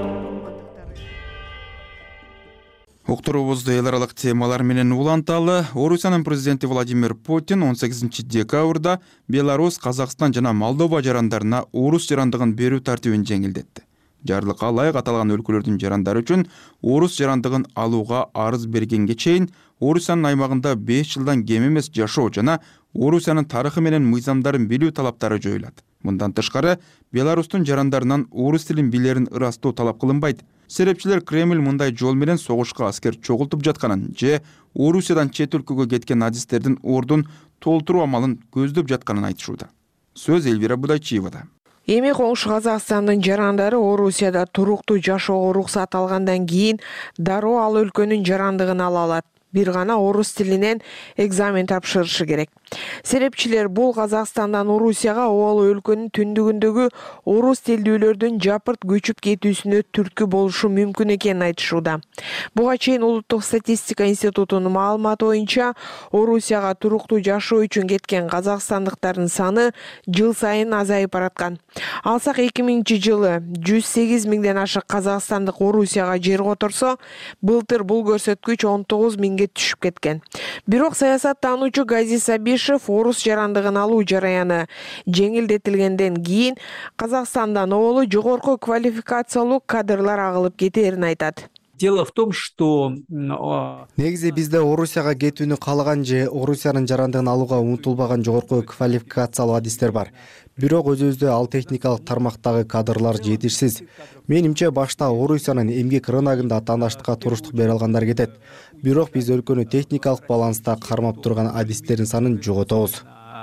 Уктуруубузду эл аралык темалар менен уланталы. Орусиянын президенти Владимир Путин он сегизинчи декабрда Беларусь, Казакстан жана Молдова жарандарына орус жарандыгын берүү тартибин жеңилдетти. Жарлыкка ылайык аталган өлкөлөрдүн жарандары үчүн орус жарандыгын алууга арыз бергенге чейин Орусиянын аймагында беш жылдан кем эмес жашоо жана Орусиянын тарыхы менен мыйзамдарын билүү талаптары жоюлат. Мындан тышкары Беларустун жарандарынан орус тилин билерин ырастоо талап кылынбайт. Серепчилер Кремль мындай жол менен согушка аскер чогултуп жатканын же Орусиядан чет өлкөгө кеткен адистердин ордун толтуруу амалын көздөп жатканын айтышууда. Сөз Элвира Будайчиевада. Эми коңшу Казакстандын жарандары Орусияда туруктуу жашоого уруксат алгандан кийин дароо ал өлкөнүн жарандыгын ала алат. Бир гана орус тилинен экзамен тапшырышы керек. Серепчилер бул Казакстандан Орусияга ол өлкөнүн түндүгүндөгү орус тилдүүлөрдүн жапырт көчүп кетүүсүнө түрткү болушу мүмкүн экенин айтышууда. Буга чейин Улуттук статистика институтунун маалыматы боюнча Орусияга туруктуу жашоо үчүн кеткен казакстандыктардын саны жыл сайын азайып бараткан. Алсак эки миңинчи жылы жүз сегиз миңден ашык казакстандык Орусияга жер которсо, былтыр бул көрсөткүч он тогуз миңге түшүп кеткен. Бирок саясаттануучу Гази Сабишев орус жарандыгын алуу жараяны жеңилдетилгенден кийин Казакстандан оолу жогорку квалификациялуу кадрлар агылып кетерин айтат. Дело в том, что негизи бизде Орусияга кетүүнү каалаган же Орусиянын жарандыгын алууга умтулбаган жогорку квалификациялуу адистер бар. Бирок өзүбүздө ал техникалык тармактагы кадрлар жетишсиз. Менимче башта Орусиянын эмгек рыногунда тандашыкка туруштук бере алгандар кетет. Бирок биз өлкөнү техникалык баланста кармап турган адистердин санын жоготобуз.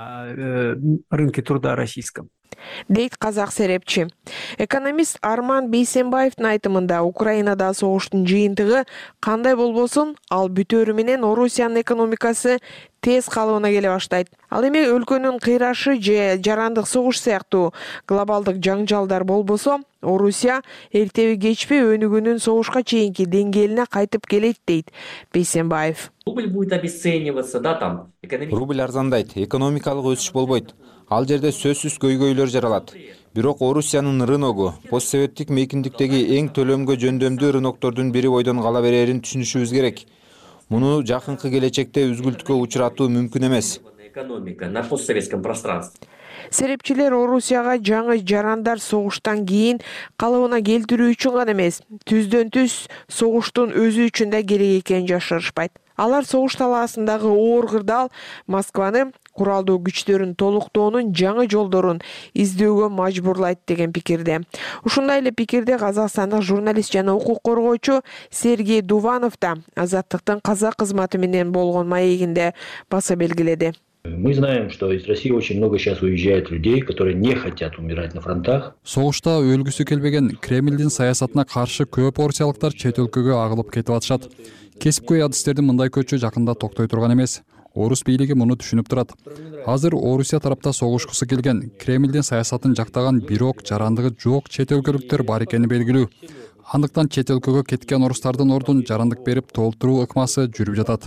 Рынке труда российском. Дейт казак серепчи. Экономист Арман Бейсенбаевдин айтымында Украинада согуштун жыйынтыгы кандай болбосун, ал бүтөөрү менен Орусиянын экономикасы тез калыбына келе баштайт. Ал эми өлкөнүн кыйрашы же жарандык согуш сыяктуу глобалдык жаңжалдар болбосо, Орусия эртеби кечпи өнүгүүнүн согушка чейинки деңгээлине кайтып келет дейт Бейсенбаев. Рубль будет обесцениваться, да, там. Рубль арзандайт, экономикалык өсүш болбойт. Ал жерде сөзсүз көйгөйлөр жаралат. Бирок Орусиянын рыногу постсоветтик мейкиндиктеги эң төлөмгө жөндөмдүү рыноктордун бири бойдон кала берерин түшүнүшүбүз керек. Муну жакынкы келечекте үзгүлтүккө учуратуу мүмкүн эмес. Экономика на постсоветском пространстве. Серепчилер Орусияга жаңы жарандар согуштан кийин калыбына келтирүү үчүн гана эмес, түздөн түз согуштун өзү үчүн да керек экенин жашырышпайт. Алар согуш талаасындагы оор кырдаал Москваны куралдуу күчтөрүн толуктоонун жаңы жолдорун издөөгө мажбурлайт деген пикирде. Ушундай эле пикирде казакстандык журналист жана укук коргоочу Сергей Дуванов да Азаттыктын казак кызматы менен болгон маегинде баса белгиледи. Мы знаем, что из России очень много сейчас уезжает людей, которые не хотят умирать на фронтах. Согушта өлгүсү келбеген Кремлдин саясатына каршы көп орусиялыктар чет өлкөгө агылып кетип атышат. Кесипкөй адистердин мындай көчү жакында токтой турган эмес. Орус бийлиги муну түшүнүп турат. Азыр Орусия тарапта согушкусу келген, Кремлдин саясатын жактаган бирок жарандыгы жок чет өлкөлүктөр бар экени белгилүү. Андыктан чет өлкөгө кеткен орустардын ордун жарандык берип толтуруу ыкмасы жүрүп жатат.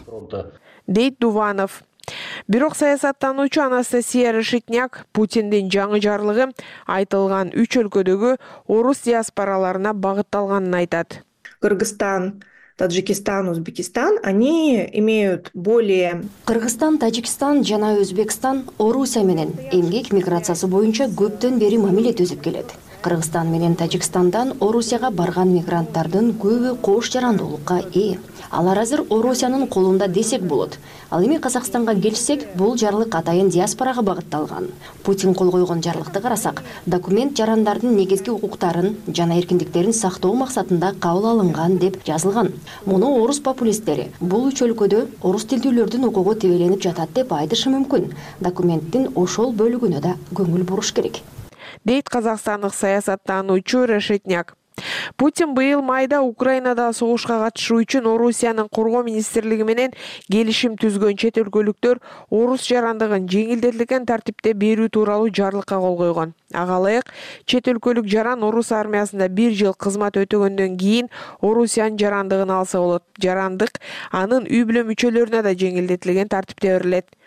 Дейт Дуванов. Бирок саясаттануучу Анастасия Решетняк Путиндин жаңы жарлыгы айтылган үч өлкөдөгү орус диаспораларына багытталганын айтат. Кыргызстан, Таджикистан, Узбекистан, они имеют более... Кыргызстан, Таджикистан жана Өзбекстан Орусия менен эмгек миграциясы боюнча көптөн бери мамиле түзүп келет. Кыргызстан менен Тажикстандан Орусияга барган мигранттардын көбү кош жарандуулукка ээ. Алар азыр Орусиянын колунда десек болот. Ал эми Казакстанга келсек, бул жарлык атайын диаспорага багытталган. Путин кол койгон жарлыкты карасак, документ жарандардын негизги укуктарын жана эркиндиктерин сактоо максатында кабыл алынган деп жазылган. Муну орус популисттери бул үч өлкөдө орус тилдүүлөрдүн укугу тебеленип жатат деп айтышы мүмкүн. Документтин ошол бөлүгүнө да көңүл буруш керек. Дейт казакстандык саясаттануучу Решетняк. Путин быйыл майда Украинада согушка катышуу үчүн Орусиянын коргоо министрлиги менен келишим түзгөн чет өлкөлүктөр орус жарандыгын жеңилдетилген тартипте берүү тууралуу жарлыкка кол койгон. Ага ылайык чет өлкөлүк жаран орус армиясында бир жыл кызмат өтөгөндөн кийин Орусиянын жарандыгын алса болот. Жарандык анын үй бүлө мүчөлөрүнө да жеңилдетилген тартипте берилет.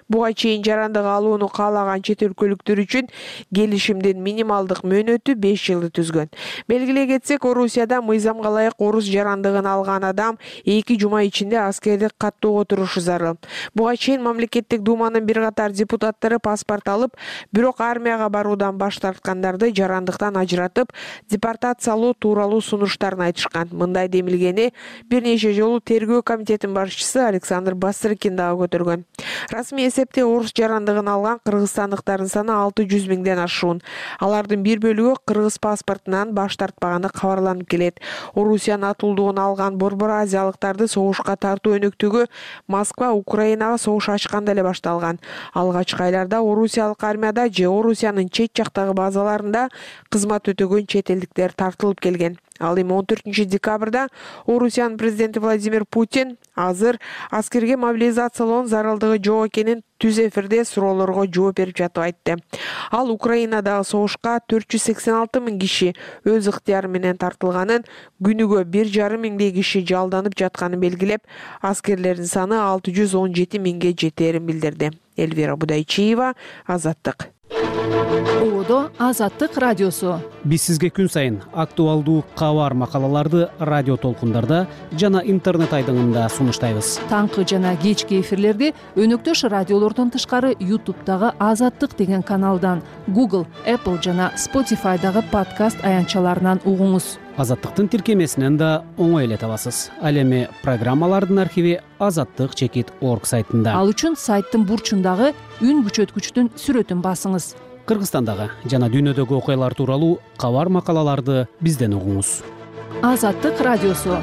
Буга чейин жарандык алууну каалаган чет өлкөлүктөр үчүн келишимдин минималдык мөөнөтү беш жылды түзгөн. Белгилей кетсек, Орусияда мыйзамга ылайык орус жарандыгын алган адам эки жума ичинде аскердик каттоого турушу зарыл. Буга чейин мамлекеттик думанын бир катар депутаттары паспорт алып, бирок армияга баруудан баш тарткандарды жарандыктан ажыратып, депортациялоо тууралуу сунуштарын айтышкан. Мындай демилгени бир нече жолу тергөө комитетинин башчысы Александр Бастрыкин дагы көтөргөн. Расмий эсепте орус жарандыгын алган кыргызстандыктардын саны алты жүз миңден ашуун. Алардын бир бөлүгү кыргыз паспортунан баш тартпаганы кабарланып келет. Орусиянын атуулдугун алган борбор азиялыктарды согушка тартуу өнөктүгү Москва Украинага согуш ачканда эле башталган. Алгачкы айларда орусиялык армияда же Орусиянын чет жактагы базаларында кызмат өтөгөн чет элдиктер тартылып келген. Ал эми он төртүнчү декабрда Орусиянын президенти Владимир Путин азыр аскерге мобилизациялоонун зарылдыгы жок экенин түз эфирде суроолорго жооп берип жатып айтты. Ал Украинадагы согушка төрт жүз сексен алты миң киши өз ыктыяры менен тартылганын, күнүгө бир жарым миңдей киши жалданып жатканын белгилеп, аскерлердин саны алты жүз он жети миңге жетээрин билдирди. Эльвира Будайчиева, Азаттык. Оодо Азаттык радиосу. Биз сизге күн сайын актуалдуу кабар макалаларды радио толкундарда жана интернет айдыңында сунуштайбыз. Таңкы жана кечки эфирлерди өнөктөш радиолордон тышкары YouTube'дагы Азаттык деген каналдан, Google, Apple жана Spotify'дагы подкаст аянтчаларынан угуңуз. Азаттыктын тиркемесинен да оңой эле табасыз. Ал эми программалардын архиви азаттык чекит орг сайтында. Ал үчүн сайттын бурчундагы үн күчөткүчтүн сүрөтүн басыңыз. Кыргызстандагы жана дүйнөдөгү окуялар тууралуу кабар макалаларды бизден угуңуз. Азаттык радиосу.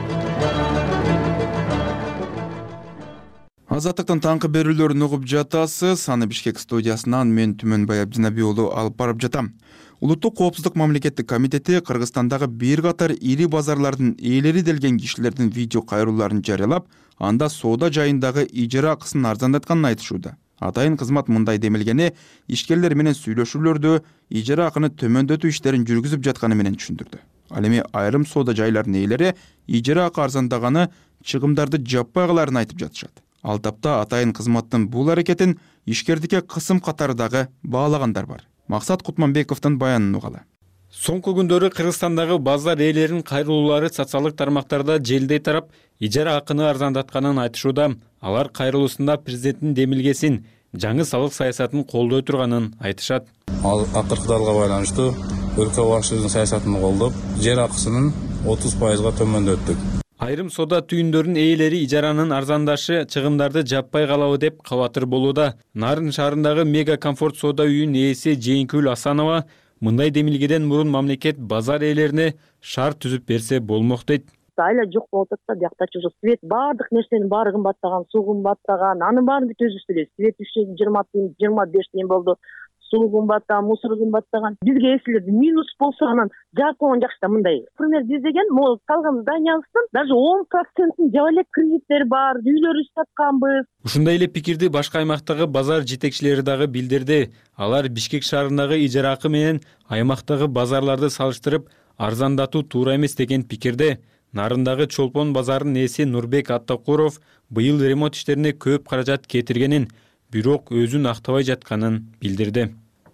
Азаттыктын таңкы берүүлөрүн угуп жатасыз. Аны Бишкек студиясынан мен Түмөнбай Абдинаби уулу алып барып жатам. Улуттук коопсуздук мамлекеттик комитети Кыргызстандагы бир катар ири базарлардын ээлери делген кишилердин видео кайрууларын жарыялап, анда соода жайындагы ижара акысын арзандатканын айтышууда. Атайын кызмат мындай демилгени ишкерлер менен сүйлөшүүлөрдө ижара акыны төмөндөтүү иштерин жүргүзүп жатканы менен түшүндүрдү. Ал эми айрым соода жайлардын ээлери ижара акы арзандаганы чыгымдарды жаппай каларын айтып жатышат. Ал тапта атайын кызматтын бул аракетин ишкердикке кысым катары дагы баалагандар бар. Максат Кутманбековдун баянын угалы. Соңку күндөрү Кыргызстандагы базар ээлеринин кайрылуулары социалдык тармактарда желдей тарап, ижара акыны арзандатканын айтышууда. Алар кайрылуусунда президенттин демилгесин, жаңы салык саясатын колдой турганын айтышат. Ал акыркы далга байланыштуу өлкө башчысынын саясатын колдоп, жер акысынын отуз пайызга төмөндөттүк. Айрым соода түйүндөрүнүн ээлери ижаранын арзандашы чыгымдарды жаппай калабы деп кабатыр болууда. Нарын шаарындагы Мега Комфорт соода үйүнүн ээси Жээнкүл Асанова мындай демилгеден мурун мамлекет базар ээлерине шарт түзүп берсе болмок дейт. Айла жок болуп атат да, биякта чыжы свет баардык нерсенин баары кымбаттаган, суу кымбаттаган, анын баарын бүт өзүңүз билесиз. Свет үч жүз жыйырма тыйын, жыйырма беш тыйын болду. Суу кымбаттаган, мусор кымбаттаган. Бизге эсилерди минус болсо анан жаап койгон жакшы да мындай. Например, биз деген могул салган зданиябыздын даже он процентин жаап элек кредиттер бар, үйлөрүбүздү сатканбыз. Ушундай эле пикирди башка аймактагы базар жетекчилери дагы билдирди. Алар Бишкек шаарындагы ижара акы менен аймактагы базарларды салыштырып, арзандатуу туура эмес деген пикирде. Нарындагы Чолпон базарынын ээси Нурбек Аттакуров быйыл ремонт иштерине көп каражат кетиргенин, бирок өзүн актабай жатканын билдирди.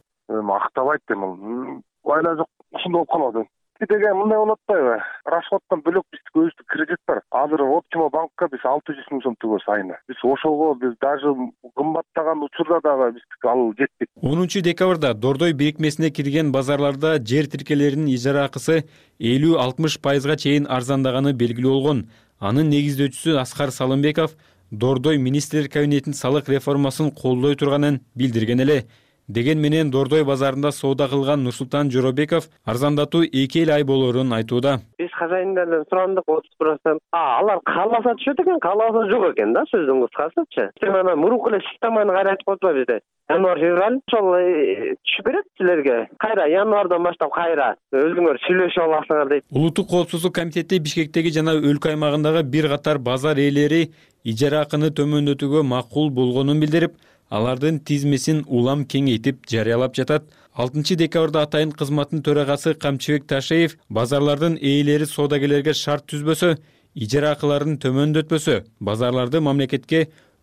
Актабайт дейм, айла жок, ушундай болуп калат. Деген мындай болот атпайбы? Расходдон бөлөк биздики өзүбүздүк кредит бар. Азыр Оптима банкка биз алты жүз миң сом төлөйбүз айына. Биз ошого биз даже кымбаттаган учурда дагы биздики ал жетпейт. онунчу декабрда Дордой бирикмесине кирген базарларда жер тиркелеринин ижара акысы элүү алтымыш пайызга чейин арзандаганы белгилүү болгон. Анын негиздөөчүсү Аскар Салымбеков Дордой министрлер кабинетинин салык реформасын колдой турганын билдирген эле. Деген менен Дордой базарында соода кылган Нурсултан Жоробеков арзандатуу эки эл ай болоорун айтууда. Биз хозяиндерден сурандык отуз процент. А, алар кааласа түшөт экен, кааласа жок экен да, сөздүн кыскасычы. Сен ана мурунку эле системаны кайра айтып койсо бизде. Январь, февраль ошол түшүп берет силерге. Кайра январдан баштап кайра өзүңөр сүйлөшүп аласыңар дейт. Улуттук коопсуздук комитети Бишкектеги жана өлкө аймагындагы бир катар базар ээлери ижара акыны төмөндөтүүгө макул болгонун билдирип, алардын тизмесин улам кеңейтип жарыялап жатат. алтынчы декабрда атайын кызматтын төрагасы Камчыбек Ташеев базарлардын ээлери соодагерлерге шарт түзбөсө, ижара акыларын төмөндөтпөсө, базарларды мамлекетке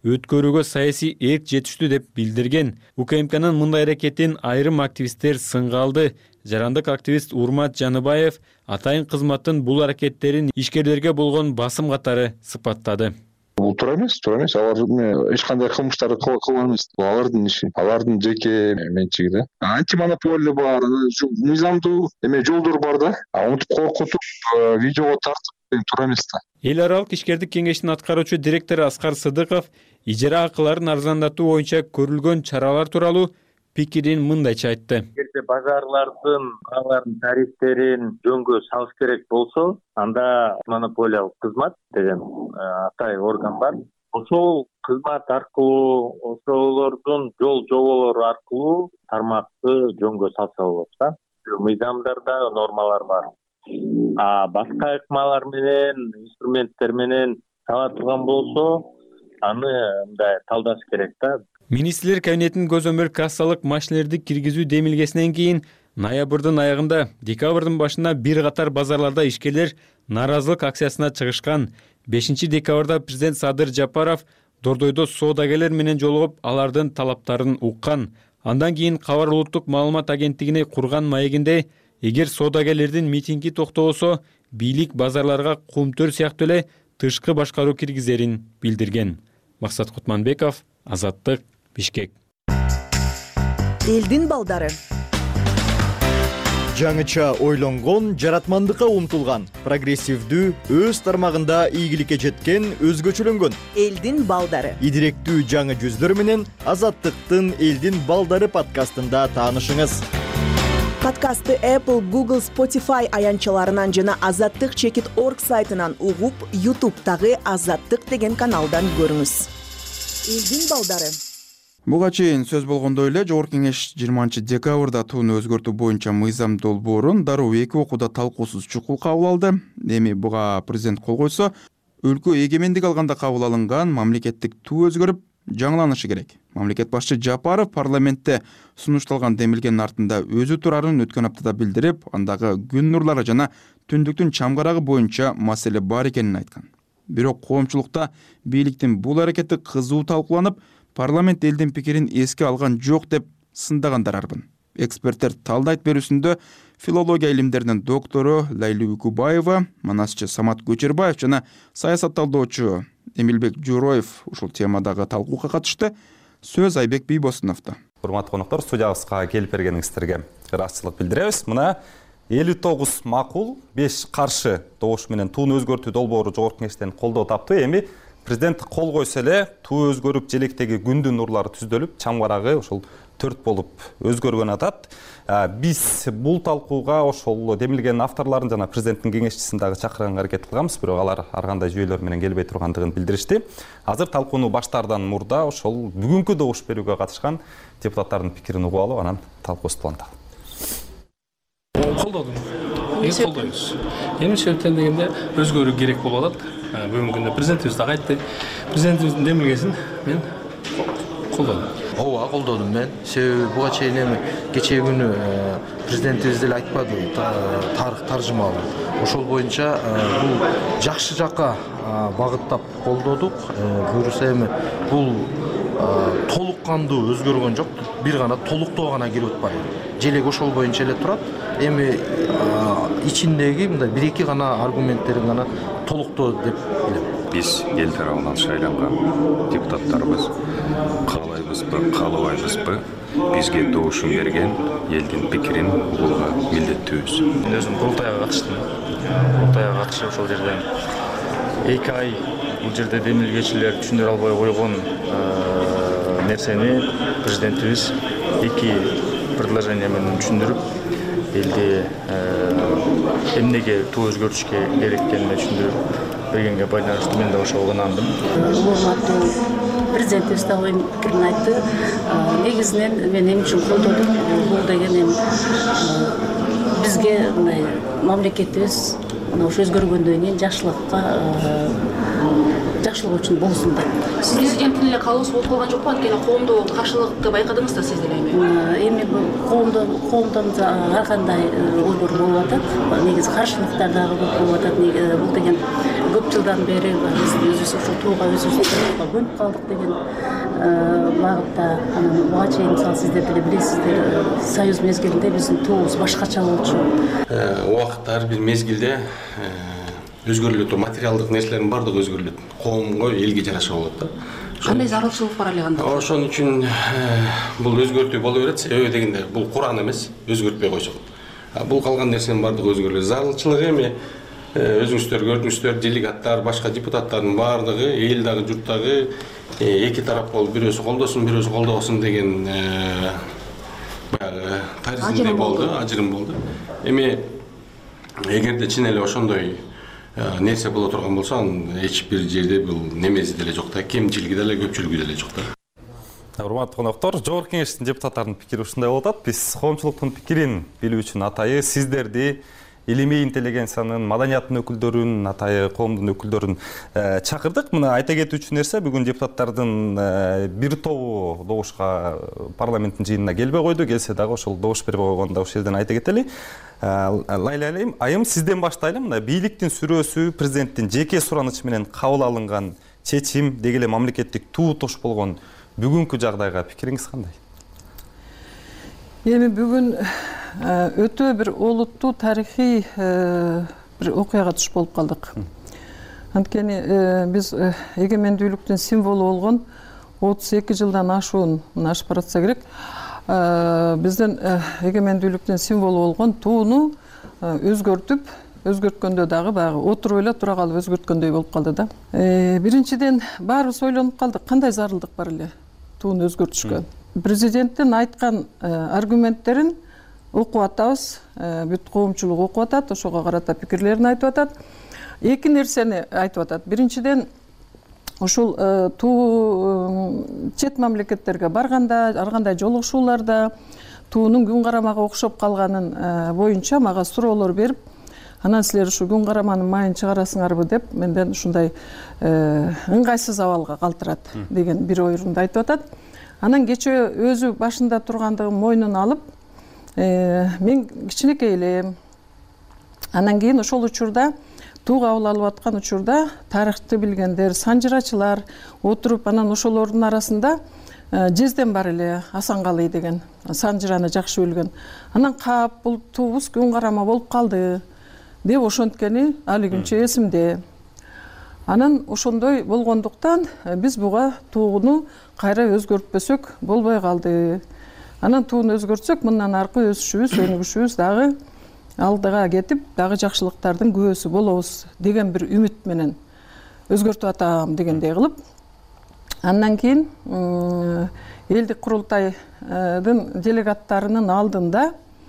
өткөрүүгө саясий эрк жетиштүү деп билдирген. УКМКнын мындай аракетин айрым активисттер сынга алды. Жарандык активист Урмат Жаныбаев атайын кызматтын бул аракеттерин ишкерлерге болгон басым катары сыпаттады. Бул туура эмес, туура эмес. Алар эч кандай кылмыштарды кылган эмес. Алардын иши, алардын жеке менчиги да. Антимонополия бар, мыйзамдуу эме жолдор бар да. Антип коркутуп, видеого тартып туура эмес да. Эл аралык ишкердик кеңештин аткаруучу директору Аскар Сыдыков ижара акыларын арзандатуу боюнча көрүлгөн чаралар тууралуу пикирин мындайча айтты. Эгерде базарлардын алардын тарифтерин жөнгө салыш керек болсо, анда монополиялык кызмат деген атай орган бар. Ошол кызмат аркылуу, ошолордун жол жоболору аркылуу тармакты жөнгө салса болот да. Мыйзамдарда нормалар бар. А башка ыкмалар менен, инструменттер менен сала турган болсо, аны мындай талдаш керек да. Министрлер кабинетинин көзөмөл кассалык машинелерди киргизүү демилгесинен кийин ноябрдын аягында, декабрдын башында бир катар базарларда ишкерлер нааразылык акциясына чыгышкан. бешинчи декабрда президент Садыр Жапаров Дордойдо соодагерлер менен жолугуп, алардын талаптарын уккан. Андан кийин Кабар улуттук маалымат агенттигине курган маегинде, эгер соодагерлердин митинги токтобосо, бийлик базарларга кумтөр сыяктуу эле тышкы башкаруу киргизерин билдирген. Максат Кутманбеков, Азаттык, Бишкек. Элдин балдары. Жаңыча ойлонгон, жаратмандыкка умтулган, прогрессивдүү, өз тармагында ийгиликке жеткен, өзгөчөлөнгөн. Элдин балдары. Идиректүү жаңы жүздөр менен Азаттыктын Элдин балдары подкастында таанышыңыз. Подкастты Apple, Google, Spotify аянчаларынан жана азаттык чекит точка орг сайтынан угуп, YouTube'тагы Азаттык деген каналдан көрүңүз. Элдин балдары. Буга чейин сөз болгондой эле Жогорку Кеңеш жыйырманчы декабрда тууну өзгөртүү боюнча мыйзам долбоорун дароо эки окууда талкуусуз чукул кабыл алды. Эми буга президент кол койсо, өлкө эгемендик алганда кабыл алынган мамлекеттик туу өзгөрүп, жаңыланышы керек. Мамлекет башчы Жапаров парламентте сунушталган демилгенин артында өзү турарын өткөн аптада билдирип, андагы күн нурлары жана түндүктүн чамгарагы боюнча маселе бар экенин айткан. Бирок коомчулукта бийликтин бул аракети кызуу талкууланып, парламент элдин пикирин эске алган жок деп сындагандар арбын. Эксперттер талдайт берүүсүндө филология илимдеринин доктору Лайлы Үкүбаева, манасчы Самат Көчөрбаев жана саясатталдоочу Эмилбек Журоев ушул темадагы талкууга катышты. Сөз Айбек Бийбосуновдо. Урматтуу коноктор, студиябызга келип бергениңиздерге ыраазычылык билдиребиз. Мына элүү тогуз макул, беш каршы добуш менен тууну өзгөртүү долбоору Жогорку Кеңештен колдоо тапты. Эми президент кол койсо эле туу өзгөрүп, желектеги күндүн нурлары түздөлүп, чамгарагы ошол төрт болуп өзгөргөн атат. Биз бул талкууга ошол демилгенин авторлорун жана президенттин кеңешчисин дагы чакырганга аракет кылганбыз, бирок алар ар кандай жүйөлөр менен келбей тургандыгын билдиришти. Азыр талкууну баштаардан мурда ошол бүгүнкү добуш берүүгө катышкан депутаттардын пикирин угуп алып, анан талкуубузду уланталы. Колдодум. Эми колдойбуз. Эми себептен дегенде өзгөрүү керек болуп атат. Бүгүнкү күндө президентибиз дагы айтты. Президентибиздин демилгесин мен колдодум. Ооба, колдодум мен. Себеби буга чейин эми кечээ күнү президентибиз деле айтпады, тарых таржымалы. Ошол боюнча бул жакшы жакка багыттап колдодук. Буюрса эми бул толук кандуу өзгөргөн жок, бир гана толуктоо гана кирип атпайбы. Желек ошол боюнча эле турат. Эми ичиндеги мындай бир эки гана аргументтерин гана толуктоо деп билем. Биз эл тарабынан шайланган депутаттарыбыз каалайбызбы, каалабайбызбы, бизге добушун берген элдин пикирин угууга милдеттүүбүз. Мен өзүм курултайга катыштым. Курултайга катышып ошол жерден эки ай бул жерде демилгечилер түшүндүрө албай койгон нерсени президентибиз эки предложение менен түшүндүрүп, элди эмнеге туу өзгөртүшкө керек экенин түшүндүрүп бергенге байланыштуу мен да ошого ынандым. Урматтуу президентибиз дагы пикирин айтты. Негизинен мен эми үчүн колдодум. Бул деген эми бизге мамлекетибиз ошо өзгөргөндөн кийин жакшылыкка жакшылык үчүн болсун деп. Президенттин эле каалоосу болуп калган жокпу? Анткени коомдо каршылыкты байкадыңыз да сиз деле эми. Эми коомдо коомдон ар кандай ойлор болуп атат. Негизи каршылыктар дагы болуп атат. Бул деген көп жылдан бери биз өзүбүз ошо тууга өзүбүз көнүп калдык деген багытта. Анан буга чейин мисалы сиздер деле билесиздер, союз мезгилинде биздин туубуз башкача болчу. Убакытта ар бир мезгилде өзгөрүлөт, материалдык нерселердин баардыгы өзгөрүлөт. Коомго, элге жараша болот да. Кандай зарылчылык бар эле анда? Ошон үчүн бул өзгөртүү боло берет. Себеби дегенде бул Куран эмес, өзгөртпөй койсок. Бул калган нерсенин баардыгы өзгөрүлөт. Зарылчылык эми өзүңүздөр көрдүңүздөр, делегаттар, башка депутаттардын баардыгы эл дагы журт дагы эки тарап болуп, бирөөсү колдосун, бирөөсү колдобосун деген баягы таризмде болду, ажырым болду. Эми эгерде чын эле ошондой нерсе боло турган болсо, анын эч бир жерде бул немеси деле жок да, кемчилиги деле, көпчүлүгү деле жок да. Урматтуу коноктор, Жогорку Кеңештин депутаттарынын пикири ушундай болуп атат. Биз коомчулуктун пикирин билүү үчүн атайы сиздерди, илимий интеллигенциянын, маданияттын өкүлдөрүн, атайы коомдун өкүлдөрүн чакырдык. Мына айта кетүүчү нерсе, бүгүн депутаттардын бир тобу добушка парламенттин жыйынына келбей койду. Келсе дагы ошол добуш бербей койгонду ушул жерден айта кетели. Лайла айым, сизден баштайлы. Мына бийликтин сүрөөсү, президенттин жеке суранычы менен кабыл алынган чечим, деги эле мамлекеттик туу туш болгон бүгүнкү жагдайга пикириңиз кандай? Эми бүгүн өтө бир олуттуу тарыхый бир окуяга туш болуп калдык. Анткени биз эгемендүүлүктүн символу болгон отуз эки жылдан ашуун ашып баратса керек. Биздин эгемендүүлүктүн символу болгон тууну өзгөртүп, өзгөрткөндө дагы баягы отуруп эле тура калып өзгөрткөндөй болуп калды да. Биринчиден баарыбыз ойлонуп калдык, кандай зарылдык бар эле тууну өзгөртүшкө. Президенттин айткан аргументтерин окуп атабыз, бүт коомчулук окуп атат, ошого карата пикирлерин айтып атат. Эки нерсени айтып атат. Биринчиден, ушул туу чет мамлекеттерге барганда, ар кандай жолугушууларда туунун күн карамага окшоп калганын боюнча мага суроолор берип, анан силер ушу күн караманын майын чыгарасыңарбы деп менден ушундай ыңгайсыз абалга калтырат деген бир оюрунду айтып атат. Анан кече өзү башында тургандыгын мойнуна алып, мен кичинекей элем. Анан кийин ошол учурда туу кабыл алып аткан учурда тарыхты билгендер, санжырачылар отуруп, анан ошолордун арасында Жезден бар эле Асанкалый деген санжыраны жакшы билген. Анан кап бул туубуз күн карама болуп калды деп ошонткени али күнчө эсимде. Анан ошондой болгондуктан биз буга тууну кайра өзгөртпөсөк болбой калды. Анан тууну өзгөртсөк, мындан аркы өсүшүбүз, өнүгүшүбүз дагы алдыга кетип, дагы жакшылыктардын күбөсү болобуз деген бир үмүт менен өзгөртүп атам дегендей кылып. Андан кийин элдик курултайдын делегаттарынын алдында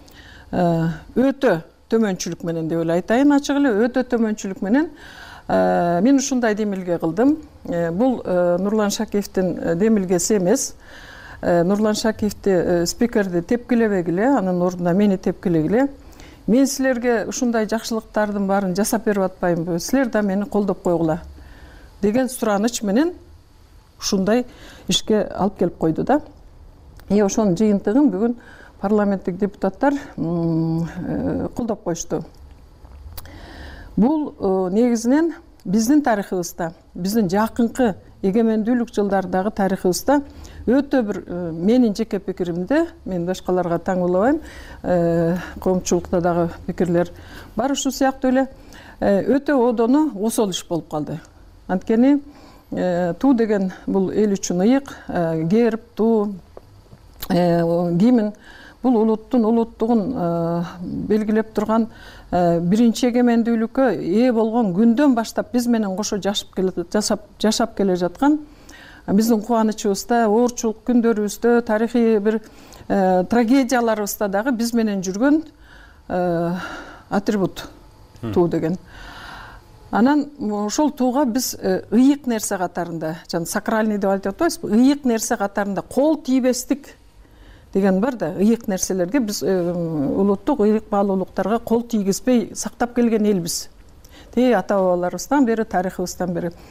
өтө төмөнчүлүк менен деп эле айтайын, ачык эле өтө төмөнчүлүк менен мен ушундай демилге кылдым. Бул Нурлан Шакиевдин демилгеси эмес. Нурлан Шакиевди спикерди тепкилебегиле, анын ордуна мени тепкилегиле. Мен силерге ушундай жакшылыктардын баарын жасап берип атпаймынбы? Силер да мени колдоп койгула деген сураныч менен ушундай ишке алып келип койду да. И ошонун жыйынтыгын бүгүн парламенттик депутаттар колдоп коюшту. Бул негизинен биздин тарыхыбызда, биздин жакынкы эгемендүүлүк жылдардагы тарыхыбызда өтө бир менин жеке пикиримде, мен башкаларга таңуулабайм, коомчулукта дагы пикирлер бар ушул сыяктуу эле, өтө одону осол иш болуп калды. Анткени туу деген бул эл үчүн ыйык, герб, туу, гимн бул улуттун улуттугун белгилеп турган биринчи эгемендүүлүккө ээ болгон күндөн баштап биз менен кошо жашап келе жаткан биздин кубанычыбызда, оорчулук күндөрүбүздө, тарыхый бир трагедияларыбызда дагы биз менен жүргөн атрибут туу деген. Анан ошол тууга биз ыйык нерсе катарында, жана сакральный деп айтып атпайбызбы, ыйык нерсе катарында кол тийбестик деген бар да, ыйык нерселерге биз улуттук ыйык баалуулуктарга кол тийгизбей сактап келген элбиз. Те ата бабаларыбыздан бери, тарыхыбыздан бери.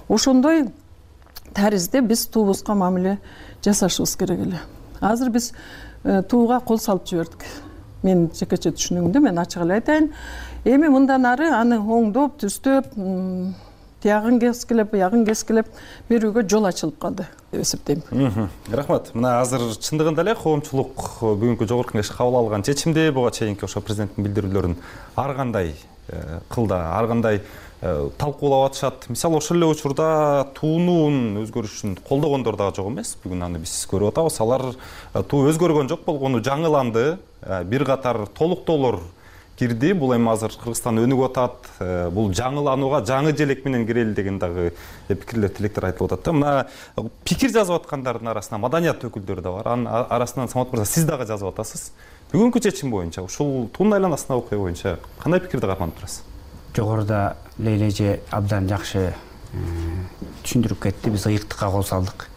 ошондой тәрізде біз туубузга мамиле жасашыбыз керек эле. Азыр биз тууга кол салып жибердик. Мен жекече түшүнүгүмдү мен ачык эле айтайын. Эми мындан ары аны оңдоп, түздөп, тиягын кескилеп, буягын кескилеп берүүгө жол ачылып калды деп эсептейм. Рахмат. Мына азыр чындыгында эле коомчулук бүгүнкү жогорку кеңеш кабыл алган чечимде буга чейинки ошо президенттин билдирүүлөрүн ар кандай кылда, ар кандай талкуулап атышат. Мисалы ошол эле учурда туунун өзгөрүшүн колдогондор дагы жок эмес. Бүгүн аны биз көрүп атабыз. Алар туу өзгөргөн жок болгону жаңыланды. Бир катар толуктоолор кирди. Бул эми азыр Кыргызстан өнүгүп атат. Бул жаңыланууга жаңы желек менен кирели деген дагы пикирлер, тилектер айтылып атат да. Мына пикир жазып аткандардын арасында маданият өкүлдөрү да бар. Анын арасынан Самат мырза сиз дагы жазып атасыз. Бүгүнкү чечим боюнча, ушул туунун айланасындагы окуя боюнча кандай пикирди каттанып турасыз? Жогоруда Лейлеже абдан жакшы түшүндүрүп кетти. Биз ыйыктыкка кол салдык.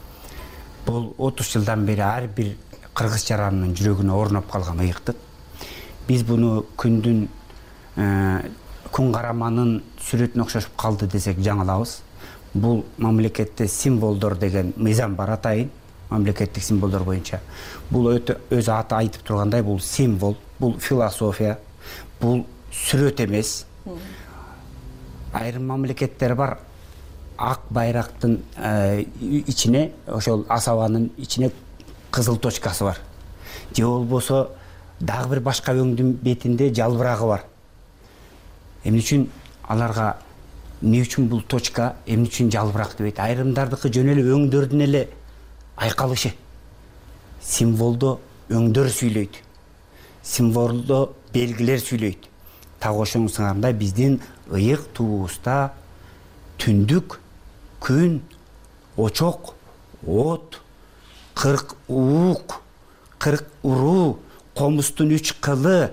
Бул отуз жылдан бери ар бир кыргыз жаранынын жүрөгүнө орноп калган ыйыктык. Биз буну күндүн күн караманын сүрөтүнө окшошуп калды десек жаңылабыз. Бул мамлекетте символдор деген мыйзам бар атайын. Мамлекеттик символдор боюнча. Бул өтө өз аты айтып тургандай, бул символ, бул философия, бул сүрөт эмес. Айрым мамлекеттер бар, ак байрактын ичине, ошол асабанын ичине кызыл точкасы бар. Же болбосо дагы бир башка өңдүн бетинде жалбырагы бар. Эмне үчүн аларга эмне үчүн бул точка, эмне үчүн жалбырак дебейт? Айрымдардыкы жөн эле өңдөрдүн эле айкалышы. Символдо өңдөр сүйлөйт. Символдо белгилер сүйлөйт. Тагы ошонун сыңарында биздин ыйык туубузда түндүк, күн, очок, от, кырк уук, кырк уруу, комустун үч кылы,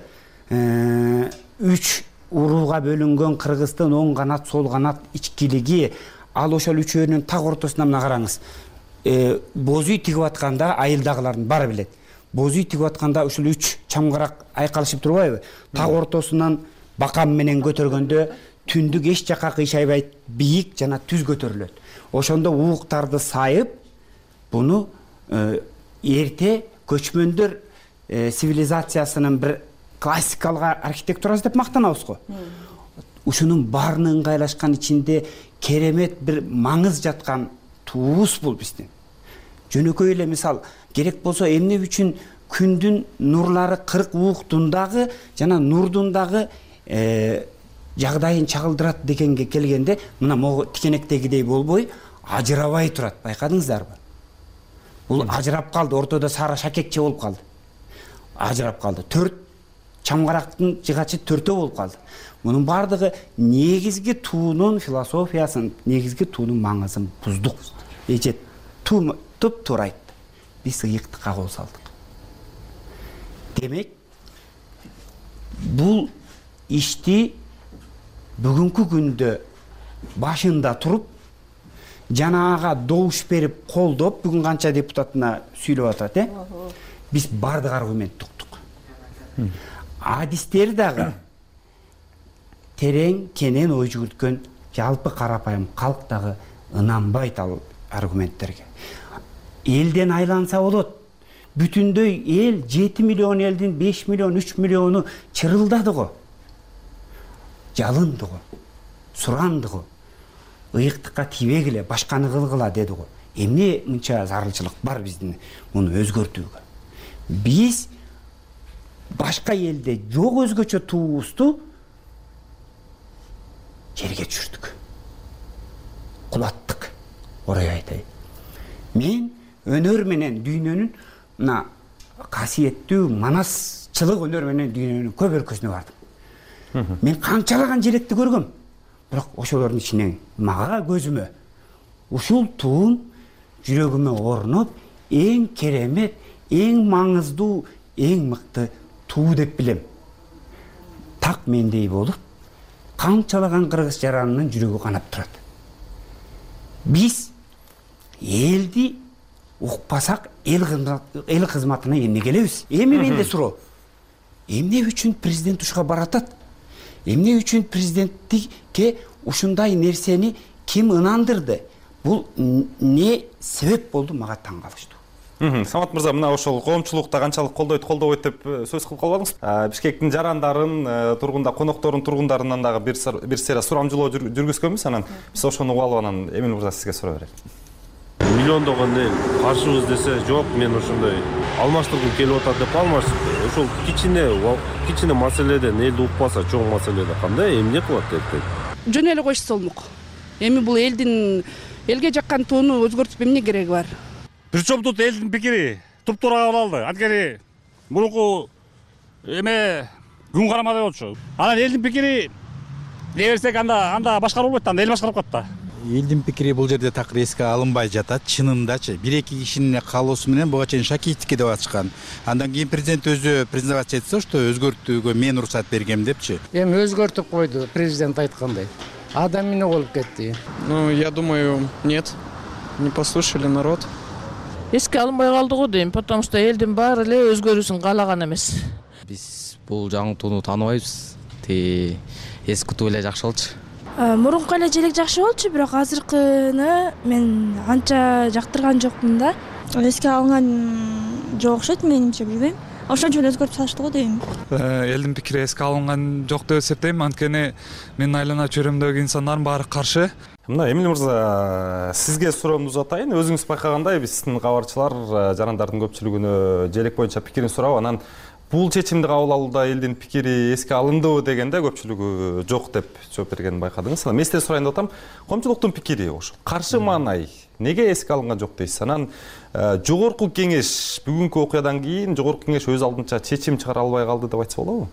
үч урууга бөлүнгөн Кыргыздын оң канат, сол канат ичкилиги, ал ошол үчөөнүн так ортосуна мына караңыз. Боз үй тигип атканда айылдагылардын баары билет. Боз үй тигип атканда ушул үч чамгарак айкалышып турбайбы? Так ортосунан бакам менен көтөргөндө түндүк эч жакка кыйшайбайт, бийик жана түз көтөрүлөт. Ошондо ууктарды сайып, буну эрте көчмөндөр цивилизациясынын бир классикалык архитектурасы деп мактанабыз го. Ушунун баарынын ыңгайлашкан ичинде керемет бир маңыз жаткан туубуз бул биздин. Жөнөкөй эле мисал, керек болсо эмне үчүн күндүн нурлары кырк ууктун дагы жана нурдун дагы жагдайын чагылдырат дегенге келгенде, мына могу тикенектегидей болбой, ажырабай турат. Байкадыңыздарбы? Бул ажырап калды, ортодо сары шакекче болуп калды. Ажырап калды. Төрт чамгарактын жыгачы төртөө болуп калды. Мунун бардыгы негизги туунун философиясын, негизги туунун маңызын буздук. Эже туп туура айтты. Биз ыйыктыкка кол салдык. Демек, бул ишти бүгүнкү күндө башында туруп, жанаага добуш берип колдоп, бүгүн канча депутатына сүйлөп атат, э? Биз бардык аргументти уктук. Адистер дагы терең, кенен ой жүгүрткөн жалпы карапайым калк дагы ынанбайт ал аргументтерге. Элден айланса болот. Бүтүндөй эл, жети миллион элдин беш миллион, үч миллиону чырылдады го. Жалынды го. Суранды го. Ыйыктыкка тибегиле, башканы кылгыла деди го. Эмне мынча зарылчылык бар биздин муну өзгөртүүгө? Биз башка элде жок өзгөчө туубузду жерге түшүрдүк. Кулаттык. Орой айтайын. Мен өнөр менен дүйнөнүн мына касиеттүү манасчылык өнөр менен дүйнөнүн көп өлкөсүнө бардым. Мен канчалаган желекти көргөм. Бирок ошолордун ичинен мага көзүмө ушул туун жүрөгүмө орноп, эң керемет, эң маңыздуу, эң мыкты туу деп билем. Так мендей болуп, канчалаган кыргыз жаранынын жүрөгү канап турат. Биз элди укпасак эл кызматына эмне келебиз? Эми менде суроо. Эмне үчүн президент ушуга баратат? Эмне үчүн президенттикке ушундай нерсени ким ынандырды, бул не себеп болду, мага таң калыштуу. Самат мырза, мына ошол коомчулукта канчалык колдойт, колдобойт деп сөз кылып калбадыңыз. Бишкектин жарандарын, тургунда коноктордун тургундарынан дагы бир сыйра сурамжылоо жүргүзгөнбүз. Анан биз ошону угуп алып, анан Эмил мырза сизге суроо берет. Миллиондогон эл каршыбыз десе, жок, мен ошондой алмаштыргым келип атат деп алмаштырды. Ошол кичине кичине маселеден элди укпаса, чоң маселеде кандай эмне кылат эртең? Жөн эле койсо болмок. Эми бул элдин элге жаккан тоону өзгөртүп эмне кереги бар? Причем тут элдин пикири туп-туура кабыл алды. Анткени мурунку эме күн карамадай болчу. Анан элдин пикири дей берсек, анда анда башкарып болбойт, анда эл башкарып калат да. Элдин пикири бул жерде такыр эске алынбай жатат. Чынындачы бир эки кишинин каалоосу менен буга чейин шакиевтикке деп ачкан. Андан кийин президент өзү признавать этсе, что өзгөртүүгө мен уруксат бергем депчи. Эми өзгөртүп койду, президент айткандай. Адам эмне болуп кетти? Ну, я думаю, нет. Не послушали народ. Эске алынбай калды го дейм, потому что элдин баары эле өзгөрүүсүн каалаган эмес. Биз бул жаңылтууну тааныбайбыз. Ти эскитүү эле жакшы болчу. Мурунку эле желек жакшы болчу, бирок азыркыны мен анча жактырган жокмун да. Эске алынган жок окшойт, менимче, билбейм. Ошончо эле өзгөртүп салышты го дейм. Элдин пикири эске алынган жок деп эсептейм, анткени менин айланып чөйрөмдөгү инсандардын баары каршы. Мына Эмил мырза, сизге суроомду uzatайын. Өзүңүз байкагандай, биздин кабарчылар жарандардын көпчүлүгүнө желек боюнча пикирин сурап, анан бул чечимди кабыл алууда элдин пикири эске алындыбы дегенде көпчүлүгү жок деп жооп бергенин байкадыңыз. Мен сизден сурайын деп атам, коомчулуктун пикири ошо каршы маанай неге эске алынган жок дейсиз? Анан жогорку кеңеш бүгүнкү окуядан кийин жогорку кеңеш өз алдынча чечим чыгара албай калды деп айтса болобу?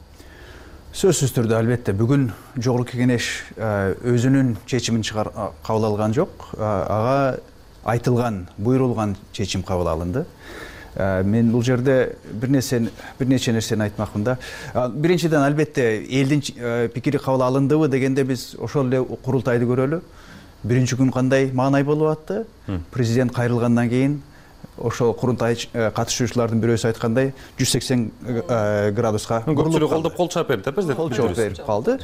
Сөзсүз түрдө албетте бүгүн жогорку кеңеш өзүнүн чечимин кабыл алган жок. Ага айтылган, буйрулган чечим кабыл алынды. Мен бул жерде бир нерсе бир нече нерсени айтмакмын да. Биринчиден албетте элдин пикири кабыл алындыбы дегенде биз ошол эле курултайды көрөлү. Биринчи күн кандай маанай болуп атты? Президент кайрылгандан кийин ошол курултай катышуучулардын бирөөсү айткандай жүз сексен градуска көпчүлүк колдоп кол чаап берди, президент. Кол чаап берип калды.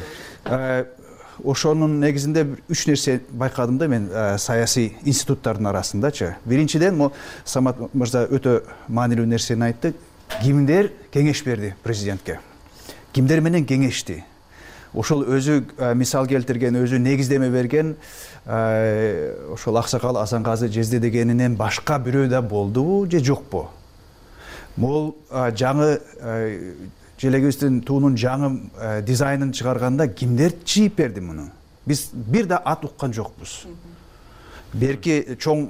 Ошонун негизинде үч нерсе байкадым да мен саясий институттардын арасындачы. Биринчиден, Самат мырза өтө маанилүү нерсени айтты. Кимдер кеңеш берди президентке? Кимдер менен кеңешти? Ошол өзү мисал келтирген, өзү негиздеме берген ошол Аксакал Асанказы Жезде дегенинен башка бирөө да болдубу же жокпу? Могул жаңы желегибиздин туунун жаңы дизайнын чыгарганда кимдер чийип берди муну? Биз бир да ат уккан жокпуз. Берки чоң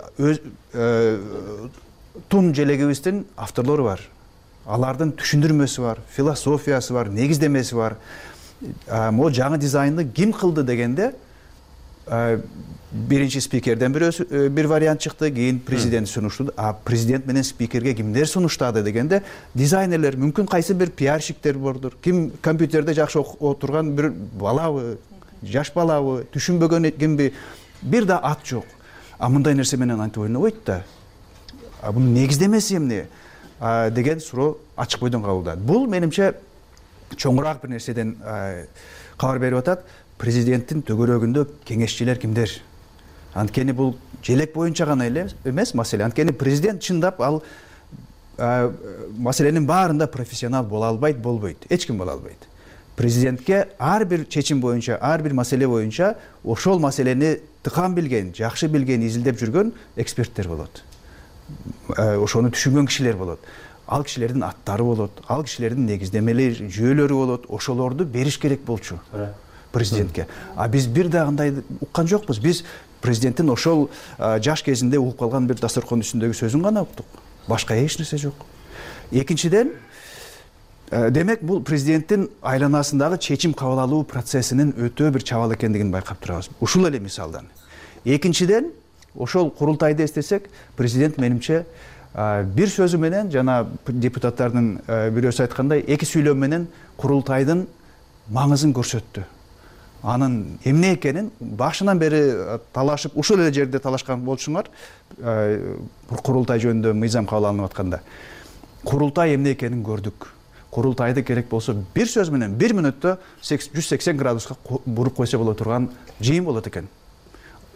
тун желегибиздин авторлору бар. Алардын түшүндүрмөсү бар, философиясы бар, негиздемеси бар. Могул жаңы дизайнды ким кылды дегенде биринчи спикерден бирөөсү бир вариант чыкты, кийин президент сунуштады. А президент менен спикерге кимдер сунуштады дегенде дизайнерлер, мүмкүн кайсы бир пиарщиктер бордур. Ким компьютерде жакшы отурган бир балабы, жаш балабы, түшүнбөгөн кимби, бир да ат жок. А мындай нерсе менен антип ойнобойт да. А бунун негиздемеси эмне деген суроо ачык бойдон кабылдады. Бул менимче чоңураак бир нерседен кабар берип атат. Президенттин төгөрөгүндө кеңешчилер кимдер? Анткени бул желек боюнча гана эле эмес маселе. Анткени президент чындап ал маселенин баарында профессионал боло албайт, болбойт. Эч ким боло албайт. Президентке ар бир чечим боюнча, ар бир маселе боюнча ошол маселени тыкан билген, жакшы билген, изилдеп жүргөн эксперттер болот. Ошону түшүнгөн кишилер болот. Ал кишилердин аттары болот, ал кишилердин негиздемелери, жүйөлөрү болот. Ошолорду бериш керек болчу президентке. А биз бир да андай уккан жокпуз. Биз президенттин ошол жаш кезинде угуп калган бир дасторкон үстүндөгү сөзүн гана уктук. Башка эч нерсе жок. Экинчиден, демек бул президенттин айланасындагы чечим кабыл алуу процессинин өтө бир чабал экендигин байкап турабыз. Ушул эле мисалдан. Экинчиден, ошол курултайды эстесек, президент менимче бир сөзү менен жана депутаттардын бирөөсү айткандай эки сүйлөм менен курултайдын маңызын көрсөттү. Анын эмне экенин башынан бери талашып, ушул эле жерде талашкан болчуңар, курултай жөнүндө мыйзам кабыл алынып атканда. Курултай эмне экенин көрдүк. Курултайды керек болсо бир сөз менен бир мүнөттө жүз сексен градуска буруп койсо боло турган жыйын болот экен.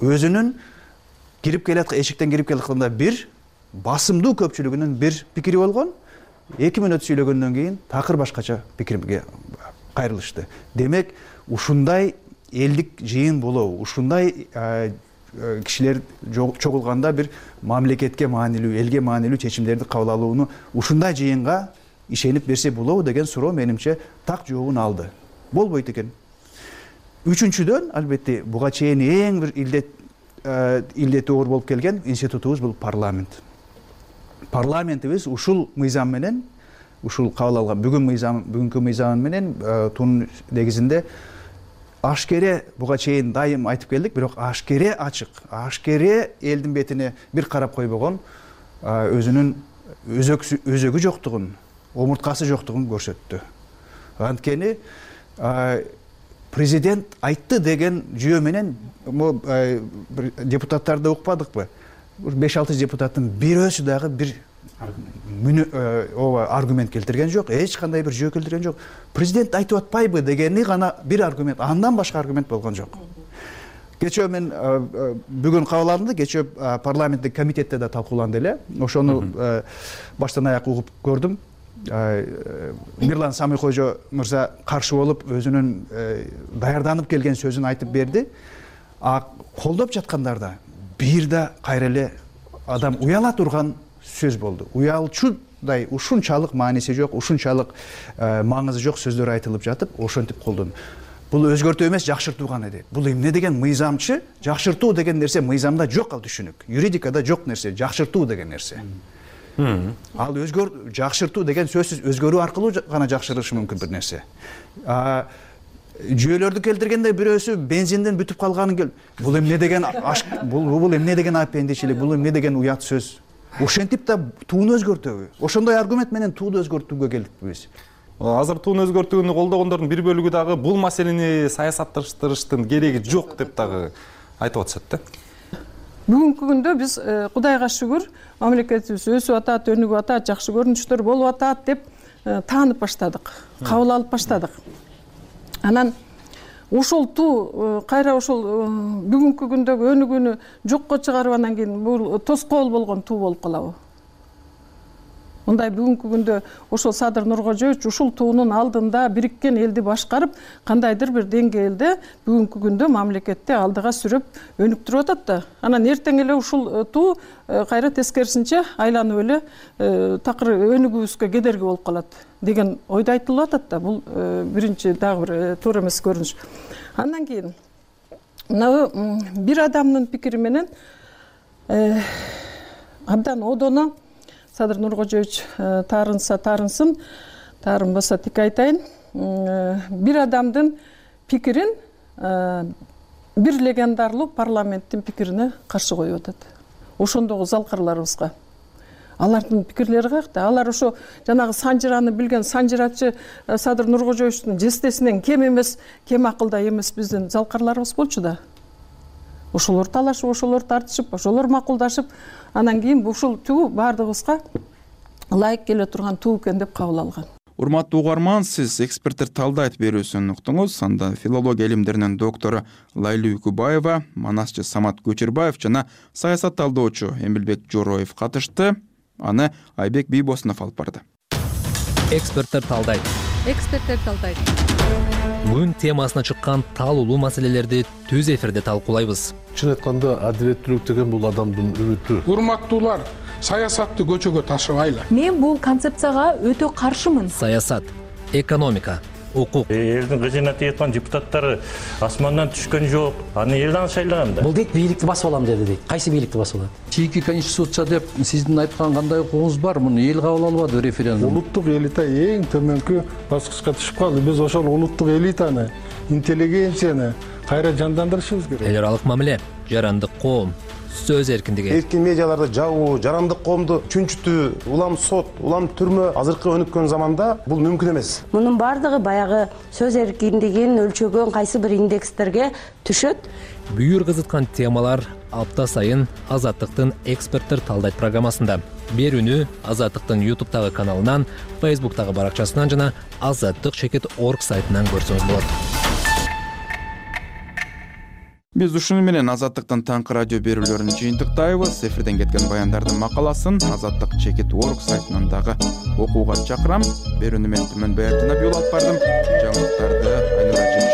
өзүнүн кирип келаткан эшиктен кирип келатканда бир басымдуу көпчүлүгүнүн бир пикири болгон. эки мүнөт сүйлөгөндөн кийин такыр башкача пикирге кайрылышты. Демек, ушундай элдик жыйын болобу, ушундай кишилер чогулганда бир мамлекетке маанилүү, элге маанилүү чечимдерди кабыл алууну ушундай жыйынга ишенип берсе болобу деген суроо менимче так жообун алды. Болбойт экен. Үчүнчүдөн, албетте, буга чейин эң бир илдет илдети оор болуп келген институтубуз бул парламент. Парламентибиз ушул мыйзам менен, ушул кабыл алган бүгүн мыйзам, бүгүнкү мыйзам менен тунун негизинде ашкере буга чейин дайым айтып келдик, бирок ашкере ачык, ашкере элдин бетине бир карап койбогон, өзүнүн өзөгү жоктугун, омурткасы жоктугун көрсөттү. Анткени президент айтты деген жүйө менен депутаттарды укпадыкпы? беш алты депутаттын бирөөсү дагы бир аргумент келтирген жок, эч кандай бир жөө келтирген жок. Президент айтып атпайбы дегени гана бир аргумент, андан башка аргумент болгон жок. Кечээ мен бүгүн кабыл алынды, кечээ парламенттик комитетте да талкууланды эле. Ошону баштан аяк угуп көрдүм. Мирлан Самыйкожо мырза каршы болуп өзүнүн даярданып келген сөзүн айтып берди. А колдоп жаткандарда бир да кайра эле адам уяла турган сөз болду. Уялчудай ушунчалык мааниси жок, ушунчалык маңызы жок сөздөр айтылып жатып, ошентип колдону. Бул өзгөртүү эмес, жакшыртуу гана эди. Бул эмне деген мыйзамчы? Жакшыртуу деген нерсе мыйзамда жок, ал түшүнүк. Юридикада жок нерсе, жакшыртуу деген нерсе. Ал өзгөр жакшыртуу деген сөзсүз өзгөрүү аркылуу гана жакшырышы мүмкүн бир нерсе. Жүйөлөрдү келтиргенде бирөөсү бензинден бүтүп калганын кел. Бул эмне деген бул бул эмне деген апендичилик, бул эмне деген уят сөз. Ошентип да тууну өзгөртөбү? Ошондой аргумент менен тууну өзгөртүүгө келдик биз. Азыр тууну өзгөртүүнү колдогондордун бир бөлүгү дагы бул маселени саясатташтырыштын кереги жок деп дагы айтып атышат да. Бүгүнкү күндө биз Кудайга шүгүр, мамлекетибиз өсүп атат, өнүгүп атат, жакшы көрүнүштөр болуп атат деп таанып баштадык, кабыл алып баштадык. Анан ошол туу кайра ошол бүгүнкү күндөгү өнүгүүнү жокко чыгарып анан кийин бул тоскоол болгон туу болуп калабы? Мындай бүгүнкү күндө ошол Садыр Нуркожоевич ушул туунун алдында бириккен элди башкарып, кандайдыр бир деңгээлде бүгүнкү күндө мамлекетти алдыга сүрөп өнүктүрүп атат да. Анан эртең эле ушул туу кайра тескерисинче айланып эле такыр өнүгүүбүзгө кедерги болуп калат деген ойдо айтылып атат да. Бул биринчи дагы бир туура эмес көрүнүш. Андан кийин мына бир адамдын пикири менен абдан одоно Садыр Нуркожоевич таарынса таарынсын, таарынбаса тик айтайын. Бир адамдын пикирин бир легендарлуу парламенттин пикирине каршы коюп атат. Ошондогу залкарларыбызга. Алардын пикирлери каякта? Алар ошо жанагы санжыраны билген санжырачы Садыр Нуркожоевичтин жестесинен кем эмес, кем акылда эмес биздин залкарларыбыз болчу да. Ошолор талашып, ошолор тартышып, ошолор макулдашып, анан кийин ушул туу баардыгыбызга ылайык келе турган туу экен деп кабыл алган. Урматтуу угарман, сиз эксперттер талдайт берүүсүн уктуңуз. Анда филология илимдеринин доктору Лайлуу Үкүбаева, манасчы Самат Көчүрбаев жана саясат талдоочу Эмилбек Жороев катышты. Аны Айбек Бийбосунов алып барды. Эксперттер талдайт. Эксперттер талдайт. Бүгүн темасына чыккан таалуулуу маселелерди түз эфирде талкуулайбыз. Чын айтканда адилеттүүлүк деген бул адамдын үмүтү. Урматтуулар, саясатты көчөгө ташыбайлы. Мен бул концепцияга өтө каршымын. Саясат, экономика, укук. Элдин кызмат эткан депутаттары асмандан түшкөн жок. Аны элден шайлаган да. Бул дейт бийликти басып алам деди дейт. Кайсы бийликти басып алат? Чийки конституция деп сиздин айткан кандай укугуңуз бар? Муну эл кабыл албады референдум. Улуттук элита эң төмөнкү баскычка түшүп калды. Биз ошол улуттук элитаны, интеллигенцияны кайра жандандырышыбыз керек. Эл аралык мамиле, жарандык коом, сөз эркиндиги. Эркин медиаларда жагуу, жарандык коомду чүнчүтүү, улам сот, улам түрмө азыркы өнүккөн заманда бул мүмкүн эмес. Мунун бардыгы баягы сөз эркиндигин өлчөгөн кайсы бир индекстерге түшөт. Бүйүр кызыткан темалар апта сайын Азаттыктын эксперттер талдайт программасында. Берүүнү Азаттыктын ютубтагы каналынан, фейсбуктагы баракчасынан жана азаттык чекит точка орг сайтынан көрсөңүз болот. Биз ушуну менен Азаттыктын таңкы радио берүүлөрүн жыйынтыктайбыз. Эфирден кеткен баяндардын макаласын Азаттык чекит орг сайтынан дагы окууга чакырам. Берүүнү мен Түмөнбай Абдинабиулу алып бардым. Жаңылыктарды Айнура